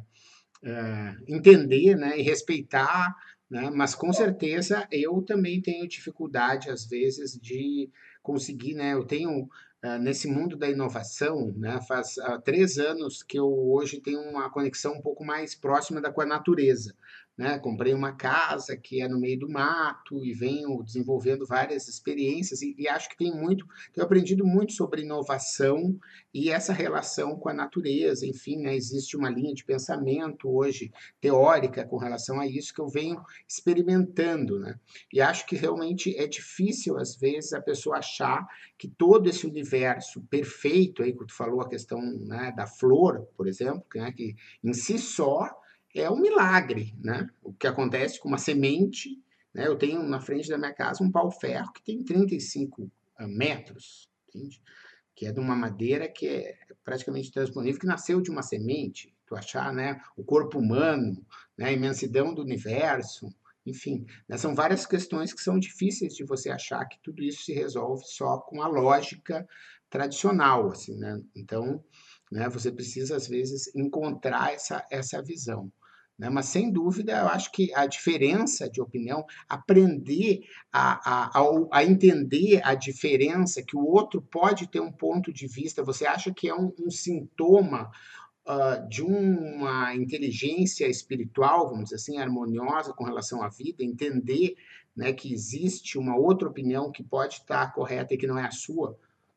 é, entender, né, e respeitar, né, mas com certeza eu também tenho dificuldade, às vezes, de conseguir, né, eu tenho, é, nesse mundo da inovação, né, faz há três anos que eu hoje tenho uma conexão um pouco mais próxima da, com a natureza, né, comprei uma casa que é no meio do mato e venho desenvolvendo várias experiências e, e acho que tem muito, tenho aprendido muito sobre inovação e essa relação com a natureza, enfim, né, existe uma linha de pensamento hoje teórica com relação a isso que eu venho experimentando, né? E acho que realmente é difícil às vezes a pessoa achar que todo esse universo perfeito aí que tu falou a questão, né, da flor, por exemplo, né, que em si só é um milagre, né? O que acontece com uma semente, né? Eu tenho na frente da minha casa um pau-ferro que tem trinta e cinco metros, entende? Que é de uma madeira que é praticamente transponível, que nasceu de uma semente, tu achar, né, o corpo humano, né, a imensidão do universo, enfim, né, são várias questões que são difíceis de você achar que tudo isso se resolve só com a lógica tradicional, assim, né? Então, né, você precisa às vezes encontrar essa essa visão. Né? Mas, sem dúvida, eu acho que a diferença de opinião, aprender a, a, a, entender a diferença, que o outro pode ter um ponto de vista, você acha que é um, um sintoma uh, de uma inteligência espiritual, vamos dizer assim, harmoniosa com relação à vida, entender, né, que existe uma outra opinião que pode estar correta e que não é a sua?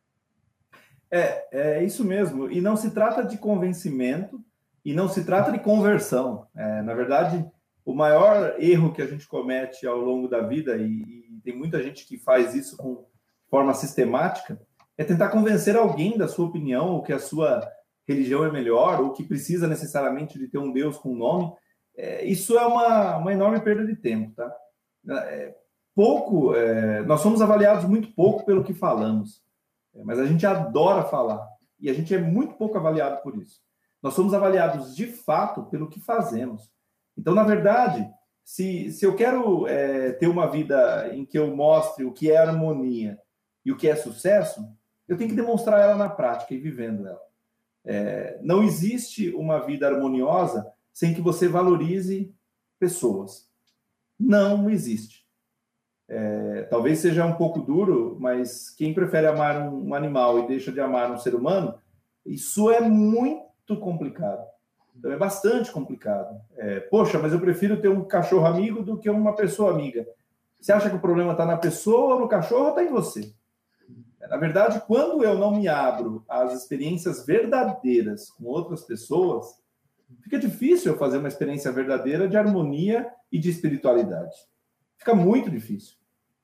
É, é isso mesmo. E não se trata de convencimento e não se trata de conversão. É, na verdade, o maior erro que a gente comete ao longo da vida, e, e tem muita gente que faz isso com forma sistemática, é tentar convencer alguém da sua opinião, ou que a sua religião é melhor, ou que precisa necessariamente de ter um Deus com nome. É, isso é uma, uma enorme perda de tempo, tá? É, pouco, é, nós somos avaliados muito pouco pelo que falamos. Mas a gente adora falar e a gente é muito pouco avaliado por isso. Nós somos avaliados de fato pelo que fazemos. Então, na verdade, se, se eu quero é, ter uma vida em que eu mostre o que é harmonia e o que é sucesso, eu tenho que demonstrar ela na prática e vivendo ela. É, não existe uma vida harmoniosa sem que você valorize pessoas. Não existe. É, talvez seja um pouco duro, mas quem prefere amar um, um animal e deixa de amar um ser humano, isso é muito complicado. Então, é bastante complicado. É, poxa, mas eu prefiro ter um cachorro amigo do que uma pessoa amiga. Você acha que o problema está na pessoa ou no cachorro ou está em você? Na verdade, quando eu não me abro às experiências verdadeiras com outras pessoas, fica difícil eu fazer uma experiência verdadeira de harmonia e de espiritualidade. Fica muito difícil.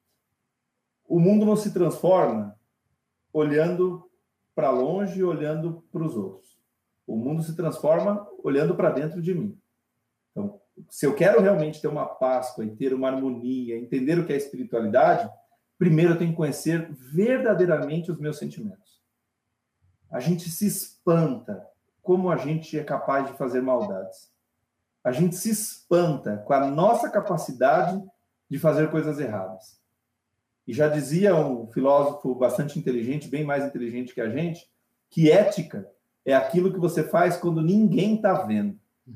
O mundo não se transforma olhando para longe e olhando para os outros. O mundo se transforma olhando para dentro de mim. Então, se eu quero realmente ter uma Páscoa e ter uma harmonia, entender o que é espiritualidade, primeiro eu tenho que conhecer verdadeiramente os meus sentimentos. A gente se espanta como a gente é capaz de fazer maldades. A gente se espanta com a nossa capacidade de fazer coisas erradas. E já dizia um filósofo bastante inteligente, bem mais inteligente que a gente, que ética é aquilo que você faz quando ninguém está vendo.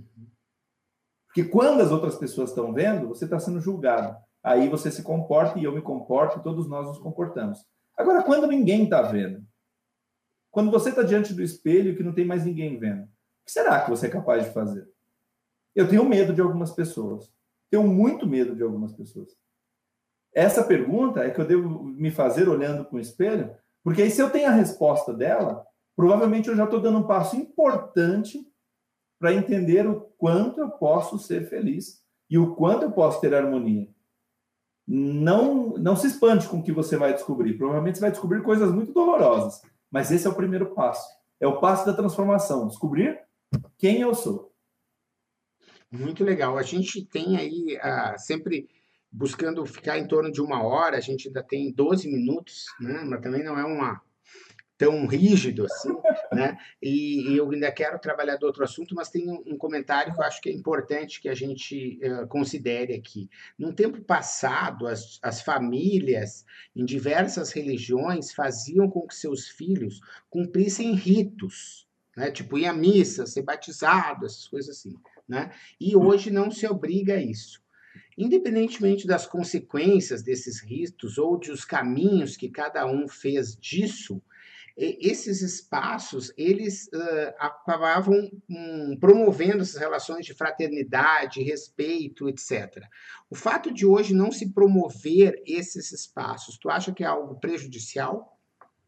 Porque quando as outras pessoas estão vendo, você está sendo julgado. Aí você se comporta e eu me comporto e todos nós nos comportamos. Agora, quando ninguém está vendo, quando você está diante do espelho que não tem mais ninguém vendo, o que será que você é capaz de fazer? Eu tenho medo de algumas pessoas. Tenho muito medo de algumas pessoas. Essa pergunta é que eu devo me fazer olhando para o espelho, porque aí se eu tenho a resposta dela, provavelmente eu já estou dando um passo importante para entender o quanto eu posso ser feliz e o quanto eu posso ter harmonia. Não, não se espante com o que você vai descobrir. Provavelmente você vai descobrir coisas muito dolorosas, mas esse é o primeiro passo. É o passo da transformação, descobrir quem eu sou. Muito legal. A gente tem aí ah, sempre buscando ficar em torno de uma hora, a gente ainda tem doze minutos, né? Mas também não é uma tão rígido assim, né? E, e eu ainda quero trabalhar do outro assunto, mas tem um, um comentário que eu acho que é importante que a gente uh, considere aqui. No tempo passado, as, as famílias em diversas religiões faziam com que seus filhos cumprissem ritos, né? Tipo ir à missa, ser batizado, essas coisas assim, né? E hoje não se obriga a isso. Independentemente das consequências desses ritos ou dos caminhos que cada um fez disso, esses espaços, eles uh, acabavam um, promovendo essas relações de fraternidade, respeito, etcétera. O fato de hoje não se promover esses espaços, tu acha que é algo prejudicial?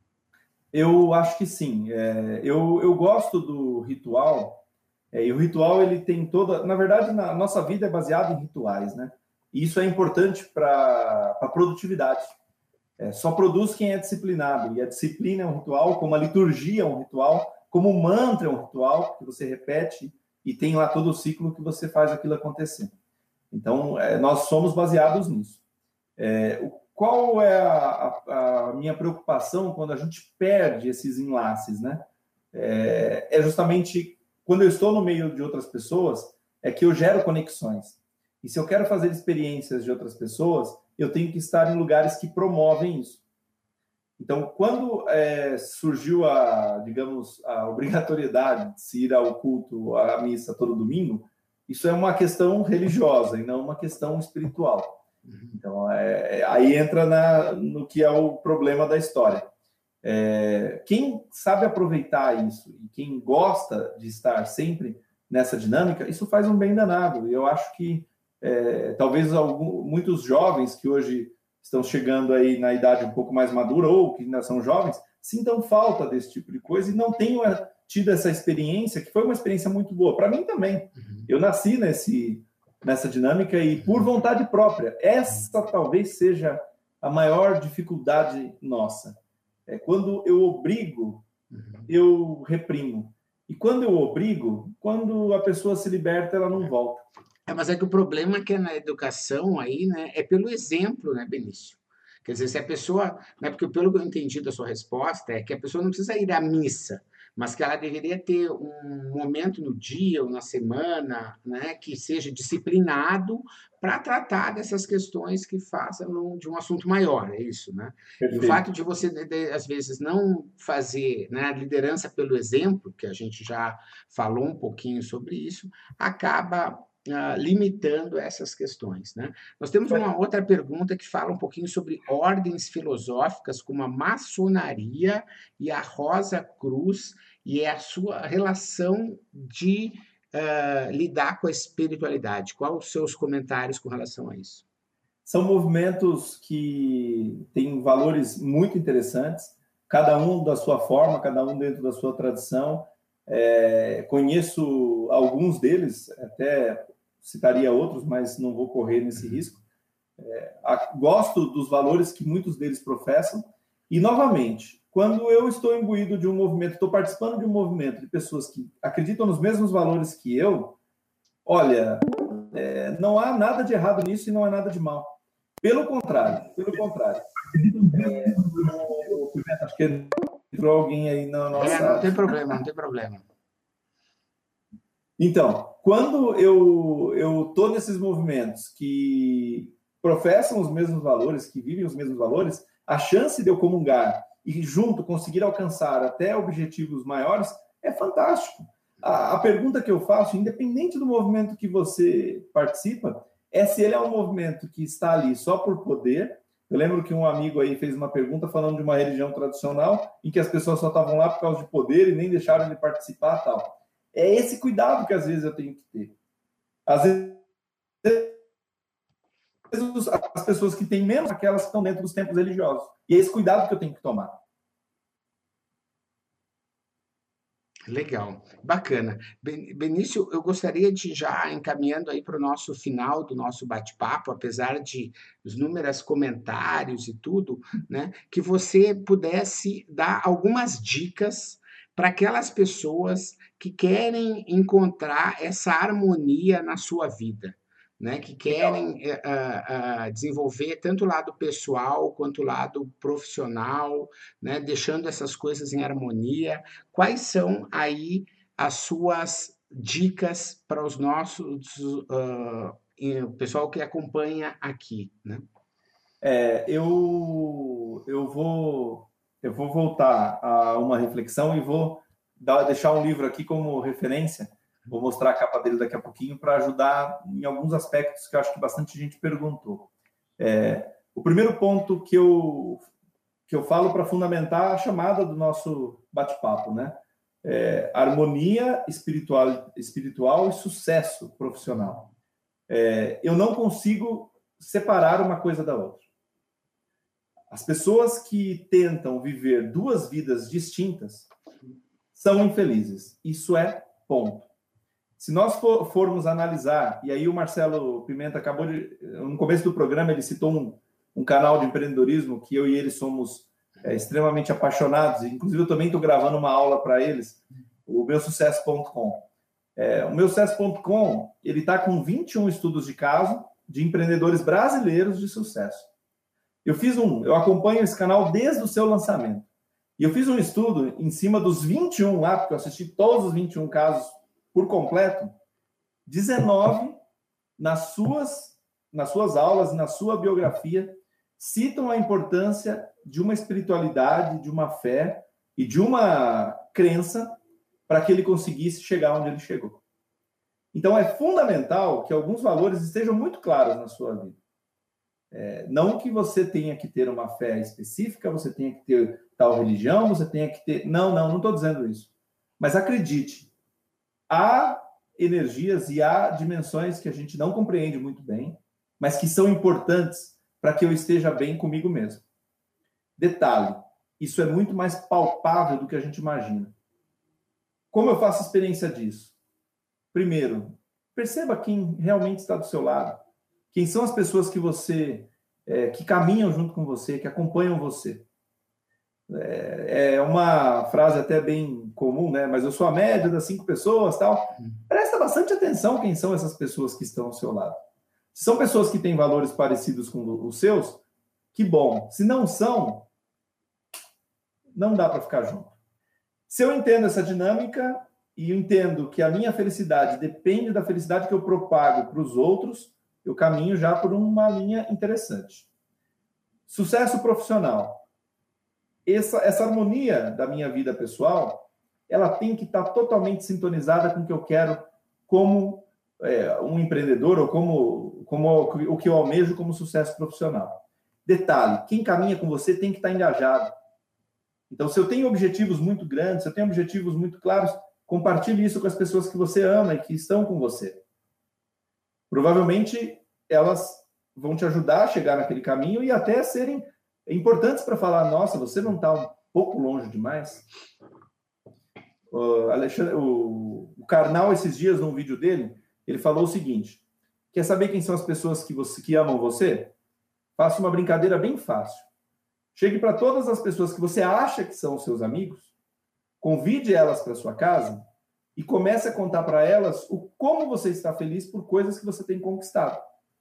Eu acho que sim. É, eu, eu gosto do ritual, é, e o ritual ele tem toda... Na verdade, na nossa vida é baseada em rituais, né? E isso é importante para a produtividade. É, só produz quem é disciplinado. E a disciplina é um ritual, como a liturgia é um ritual, como o mantra é um ritual, que você repete e tem lá todo o ciclo que você faz aquilo acontecer. Então, é, nós somos baseados nisso. É, o, qual é a, a, a minha preocupação quando a gente perde esses enlaces, né? É, é justamente quando eu estou no meio de outras pessoas, é que eu gero conexões. E se eu quero fazer experiências de outras pessoas, eu tenho que estar em lugares que promovem isso. Então, quando é, surgiu a, digamos, a obrigatoriedade de se ir ao culto, à missa todo domingo, isso é uma questão religiosa e não uma questão espiritual. Então, é, aí entra na, no que é o problema da história. É, quem sabe aproveitar isso e quem gosta de estar sempre nessa dinâmica, isso faz um bem danado. E eu acho que É, talvez algum, muitos jovens que hoje estão chegando aí na idade um pouco mais madura ou que ainda são jovens, sintam falta desse tipo de coisa e não tenham tido essa experiência, que foi uma experiência muito boa. Para mim também. Eu nasci nesse, nessa dinâmica e por vontade própria. Essa talvez seja a maior dificuldade nossa. É quando eu obrigo, eu reprimo. E quando eu obrigo, quando a pessoa se liberta, ela não volta. É, mas é que o problema é que na educação aí, né, é pelo exemplo, né, Benício? Quer dizer, se a pessoa, né, porque pelo que eu entendi da sua resposta, é que a pessoa não precisa ir à missa, mas que ela deveria ter um momento no dia ou na semana, né, que seja disciplinado para tratar dessas questões que façam de um assunto maior, é isso, né? E o fato de você, às vezes, não fazer, né, a liderança pelo exemplo, que a gente já falou um pouquinho sobre isso, acaba Uh, limitando essas questões, né? Nós temos uma outra pergunta que fala um pouquinho sobre ordens filosóficas como a maçonaria e a Rosa Cruz e é a sua relação de uh, lidar com a espiritualidade. Quais os seus comentários com relação a isso? São movimentos que têm valores muito interessantes, cada um da sua forma, cada um dentro da sua tradição. É, conheço alguns deles, até citaria outros, mas não vou correr nesse risco. É, a, gosto dos valores que muitos deles professam, e, novamente, quando eu estou imbuído de um movimento, estou participando de um movimento de pessoas que acreditam nos mesmos valores que eu, olha, é, não há nada de errado nisso e não há nada de mal. Pelo contrário, pelo contrário. É, o, acho que entrou alguém aí na nossa... É, não tem problema, não tem problema. Então, quando eu eu estou nesses movimentos que professam os mesmos valores, que vivem os mesmos valores, a chance de eu comungar e junto conseguir alcançar até objetivos maiores é fantástico. A, a pergunta que eu faço, independente do movimento que você participa, é se ele é um movimento que está ali só por poder. Eu lembro que um amigo aí fez uma pergunta falando de uma religião tradicional em que as pessoas só estavam lá por causa de poder e nem deixaram de participar e tal. É esse cuidado que às vezes eu tenho que ter. Às vezes as pessoas que têm menos, aquelas que estão dentro dos templos religiosos. E é esse cuidado que eu tenho que tomar. Legal, bacana. Benício, eu gostaria de já encaminhando aí para o nosso final do nosso bate-papo, apesar de os inúmeros comentários e tudo, né, que você pudesse dar algumas dicas para aquelas pessoas que querem encontrar essa harmonia na sua vida, né, que querem uh, uh, desenvolver tanto o lado pessoal quanto o lado profissional, né, deixando essas coisas em harmonia. Quais são aí as suas dicas para os nossos uh, o pessoal que acompanha aqui, né? É, eu eu vou eu vou voltar a uma reflexão e vou dar, deixar um livro aqui como referência. Vou mostrar a capa dele daqui a pouquinho para ajudar em alguns aspectos que eu acho que bastante gente perguntou. É, o primeiro ponto que eu, que eu falo para fundamentar a chamada do nosso bate-papo, né? É, harmonia espiritual, espiritual e sucesso profissional. É, eu não consigo separar uma coisa da outra. As pessoas que tentam viver duas vidas distintas são infelizes. Isso é ponto. Se nós for, formos analisar, e aí o Marcelo Pimenta acabou de... No começo do programa, ele citou um, um canal de empreendedorismo que eu e ele somos é, extremamente apaixonados. Inclusive, eu também estou gravando uma aula para eles, o meu sucesso ponto com. É, o meu sucesso ponto com, ele está com vinte e um estudos de caso de empreendedores brasileiros de sucesso. Eu fiz um... Eu acompanho esse canal desde o seu lançamento. E eu fiz um estudo em cima dos vinte e um lá, porque eu assisti todos os vinte e um casos por completo, dezenove nas suas, nas suas aulas, na sua biografia, citam a importância de uma espiritualidade, de uma fé e de uma crença para que ele conseguisse chegar onde ele chegou. Então, é fundamental que alguns valores estejam muito claros na sua vida. É, não que você tenha que ter uma fé específica, você tenha que ter tal religião, você tenha que ter... Não, não, não estou dizendo isso. Mas acredite, há energias e há dimensões que a gente não compreende muito bem, mas que são importantes para que eu esteja bem comigo mesmo. Detalhe, isso é muito mais palpável do que a gente imagina. Como eu faço experiência disso? Primeiro, perceba quem realmente está do seu lado. Quem são as pessoas que você, é, que caminham junto com você, que acompanham você. É, é uma frase até bem comum, né? Mas eu sou a média das cinco pessoas, tal. Presta bastante atenção quem são essas pessoas que estão ao seu lado. Se são pessoas que têm valores parecidos com os seus, que bom. Se não são, não dá para ficar junto. Se eu entendo essa dinâmica e eu entendo que a minha felicidade depende da felicidade que eu propago para os outros, eu caminho já por uma linha interessante. Sucesso profissional. Essa, essa harmonia da minha vida pessoal, ela tem que estar totalmente sintonizada com o que eu quero como é, um empreendedor ou como, como o que eu almejo como sucesso profissional. Detalhe, quem caminha com você tem que estar engajado. Então, se eu tenho objetivos muito grandes, se eu tenho objetivos muito claros, compartilhe isso com as pessoas que você ama e que estão com você. Provavelmente, elas vão te ajudar a chegar naquele caminho e até serem importantes para falar, nossa, você não está um pouco longe demais? O, Alexandre, o, o Karnal, esses dias, num vídeo dele, ele falou o seguinte: quer saber quem são as pessoas que, você, que amam você? Faça uma brincadeira bem fácil. Chegue para todas as pessoas que você acha que são seus amigos, convide elas para sua casa e comece a contar para elas o como você está feliz por coisas que você tem conquistado.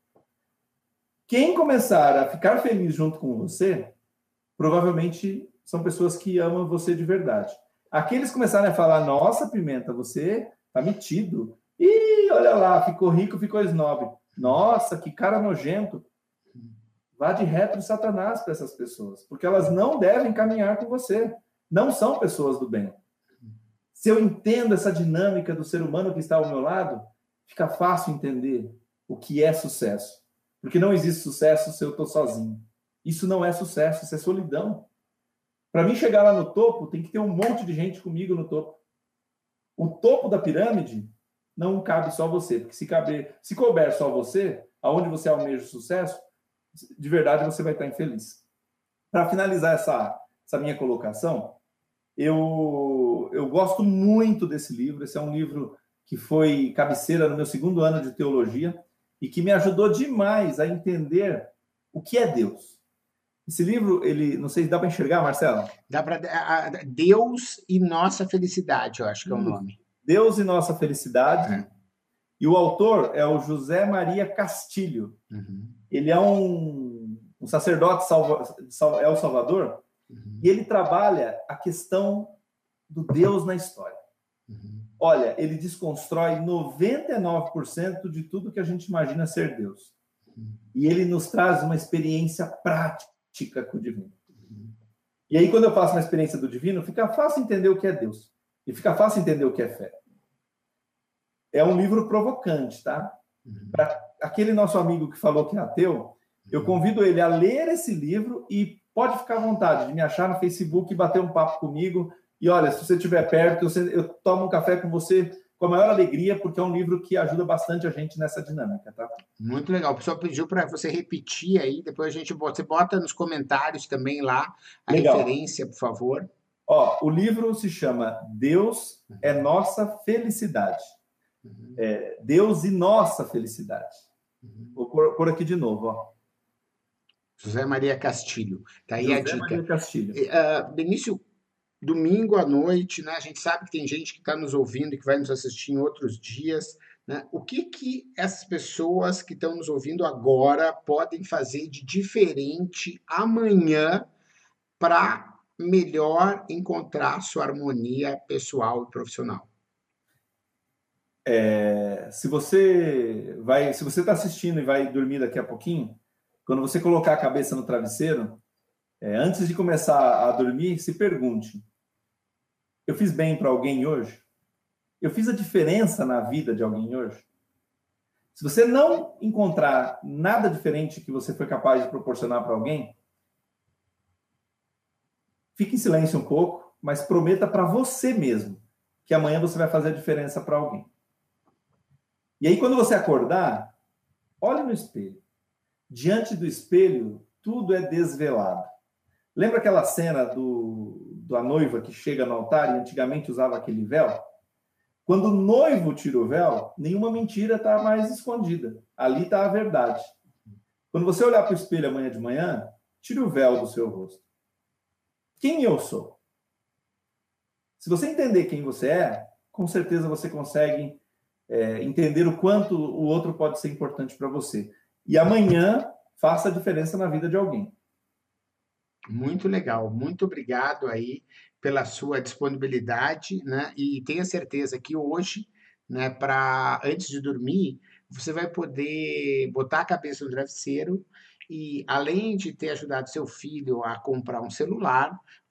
Quem começar a ficar feliz junto com você, provavelmente são pessoas que amam você de verdade. Aqueles começarem a falar, nossa, Pimenta, você tá metido. Ih, olha lá, ficou rico, ficou snob. Nossa, que cara nojento. Vá de reto de Satanás para essas pessoas, porque elas não devem caminhar com você. Não são pessoas do bem. Se eu entendo essa dinâmica do ser humano que está ao meu lado, fica fácil entender o que é sucesso. Porque não existe sucesso se eu estou sozinho. Isso não é sucesso, isso é solidão. Para mim chegar lá no topo, tem que ter um monte de gente comigo no topo. O topo da pirâmide não cabe só você, porque se caber, se couber só você, aonde você almeja o sucesso, de verdade você vai estar infeliz. Para finalizar essa, essa minha colocação, eu, eu gosto muito desse livro. Esse é um livro que foi cabeceira no meu segundo ano de teologia e que me ajudou demais a entender o que é Deus. Esse livro, ele, não sei se dá para enxergar, Marcelo? Dá para Deus e Nossa Felicidade, eu acho que é o nome. Deus e Nossa Felicidade. É. E o autor é o José Maria Castilho. Uhum. Ele é um, um sacerdote de El Salvador, uhum. E ele trabalha a questão do Deus na história. Uhum. Olha, ele desconstrói noventa e nove por cento de tudo que a gente imagina ser Deus. Uhum. E ele nos traz uma experiência prática com o divino. Uhum. E aí, quando eu faço uma experiência do divino, fica fácil entender o que é Deus. E fica fácil entender o que é fé. É um livro provocante, tá? Uhum. Para aquele nosso amigo que falou que é ateu, eu convido ele a ler esse livro e pode ficar à vontade de me achar no Facebook e bater um papo comigo. E olha, se você estiver perto, eu, eu tomo um café com você com a maior alegria, porque é um livro que ajuda bastante a gente nessa dinâmica, tá? Muito legal. O pessoal pediu para você repetir aí, depois a gente bota, você bota nos comentários também lá a legal. Referência, por favor. Ó, o livro se chama Deus é Nossa Felicidade. Uhum. É, Deus e Nossa Felicidade. Uhum. Vou pôr, pôr aqui de novo, ó. José Maria Castilho. Tá aí José a dica. Maria Castilho. Uh, Benício, domingo à noite, né? A gente sabe que tem gente que está nos ouvindo e que vai nos assistir em outros dias, né? O que que essas pessoas que estão nos ouvindo agora podem fazer de diferente amanhã para melhor encontrar sua harmonia pessoal e profissional? É, se você vai, se você está assistindo e vai dormir daqui a pouquinho, quando você colocar a cabeça no travesseiro, é, antes de começar a dormir, se pergunte: eu fiz bem para alguém hoje? Eu fiz a diferença na vida de alguém hoje? Se você não encontrar nada diferente que você foi capaz de proporcionar para alguém, fique em silêncio um pouco, mas prometa para você mesmo que amanhã você vai fazer a diferença para alguém. E aí, quando você acordar, olhe no espelho. Diante do espelho, tudo é desvelado. Lembra aquela cena do, da noiva que chega no altar e antigamente usava aquele véu? Quando o noivo tira o véu, nenhuma mentira está mais escondida. Ali está a verdade. Quando você olhar para o espelho amanhã de manhã, tire o véu do seu rosto. Quem eu sou? Se você entender quem você é, com certeza você consegue é, entender o quanto o outro pode ser importante para você. E amanhã faça a diferença na vida de alguém. Muito legal, muito obrigado aí pela sua disponibilidade, né? E tenha certeza que hoje, né, para antes de dormir, você vai poder botar a cabeça no travesseiro e, além de ter ajudado seu filho a comprar um celular,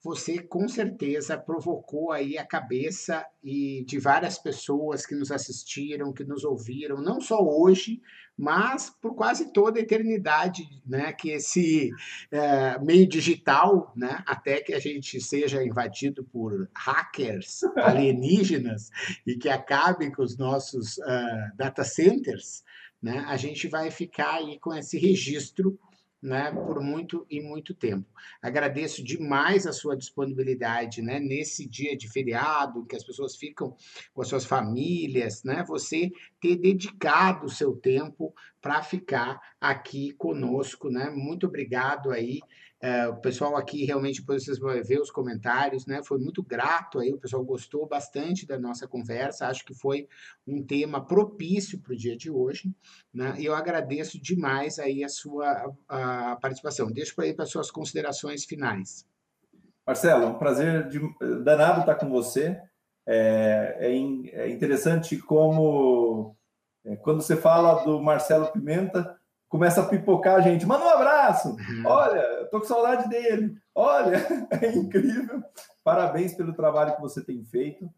você com certeza provocou aí a cabeça e de várias pessoas que nos assistiram, que nos ouviram, não só hoje, mas por quase toda a eternidade, né? Que esse é, meio digital, né? Até que a gente seja invadido por hackers alienígenas e que acabe com os nossos uh, data centers, né? A gente vai ficar aí com esse registro, né, por muito e muito tempo. Agradeço demais a sua disponibilidade, né, nesse dia de feriado, que as pessoas ficam com as suas famílias, né, você ter dedicado o seu tempo para ficar aqui conosco, né, muito obrigado aí. É, o pessoal aqui realmente, depois vocês vão ver os comentários, né? Foi muito grato aí, o pessoal gostou bastante da nossa conversa, acho que foi um tema propício para o dia de hoje, né? E eu agradeço demais aí a sua a participação. Deixo para aí para as suas considerações finais. Marcelo, um prazer de, danado estar com você. É, é, é interessante como, é, quando você fala do Marcelo Pimenta, começa a pipocar a gente. Manda um abraço! Olha, eu tô com saudade dele. Olha, é incrível. Parabéns pelo trabalho que você tem feito.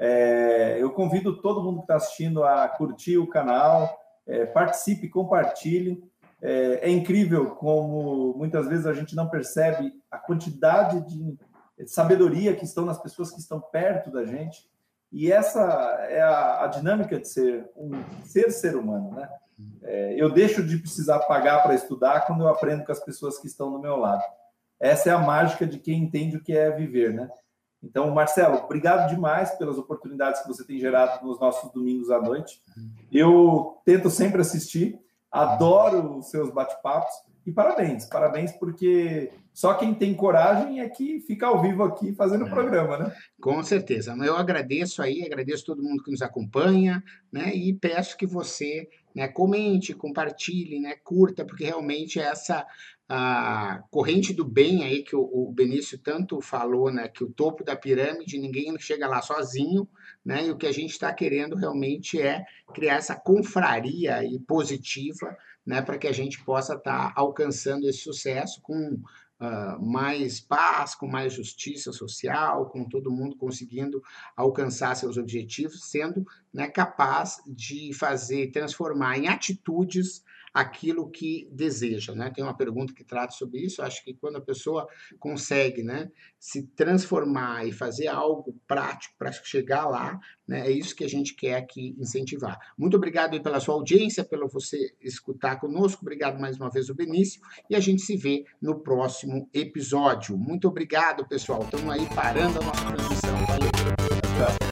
É, eu convido todo mundo que está assistindo a curtir o canal, é, participe, compartilhe. É, é incrível como muitas vezes a gente não percebe a quantidade de sabedoria que estão nas pessoas que estão perto da gente. E essa é a, a dinâmica de ser um ser ser humano, né? É, eu deixo de precisar pagar para estudar quando eu aprendo com as pessoas que estão do meu lado. Essa é a mágica de quem entende o que é viver, né? Então, Marcelo, obrigado demais pelas oportunidades que você tem gerado nos nossos domingos à noite. Eu tento sempre assistir, adoro os seus bate-papos e parabéns, parabéns, porque só quem tem coragem é que fica ao vivo aqui fazendo o programa, né? Com certeza. Eu agradeço aí, agradeço todo mundo que nos acompanha, né? E peço que você, né, comente, compartilhe, né, curta, porque realmente essa a corrente do bem aí que o, o Benício tanto falou, né, que o topo da pirâmide, ninguém chega lá sozinho, né? E o que a gente está querendo realmente é criar essa confraria aí positiva, né, para que a gente possa estar tá alcançando esse sucesso com Uh, mais paz, com mais justiça social, com todo mundo conseguindo alcançar seus objetivos, sendo, né, capaz de fazer, transformar em atitudes aquilo que deseja, né? Tem uma pergunta que trata sobre isso. Acho que quando a pessoa consegue, né, se transformar e fazer algo prático para chegar lá, né, é isso que a gente quer aqui incentivar. Muito obrigado aí pela sua audiência, pelo você escutar conosco. Obrigado mais uma vez, o Benício, e a gente se vê no próximo episódio. Muito obrigado, pessoal. Estamos aí parando a nossa transmissão. Valeu.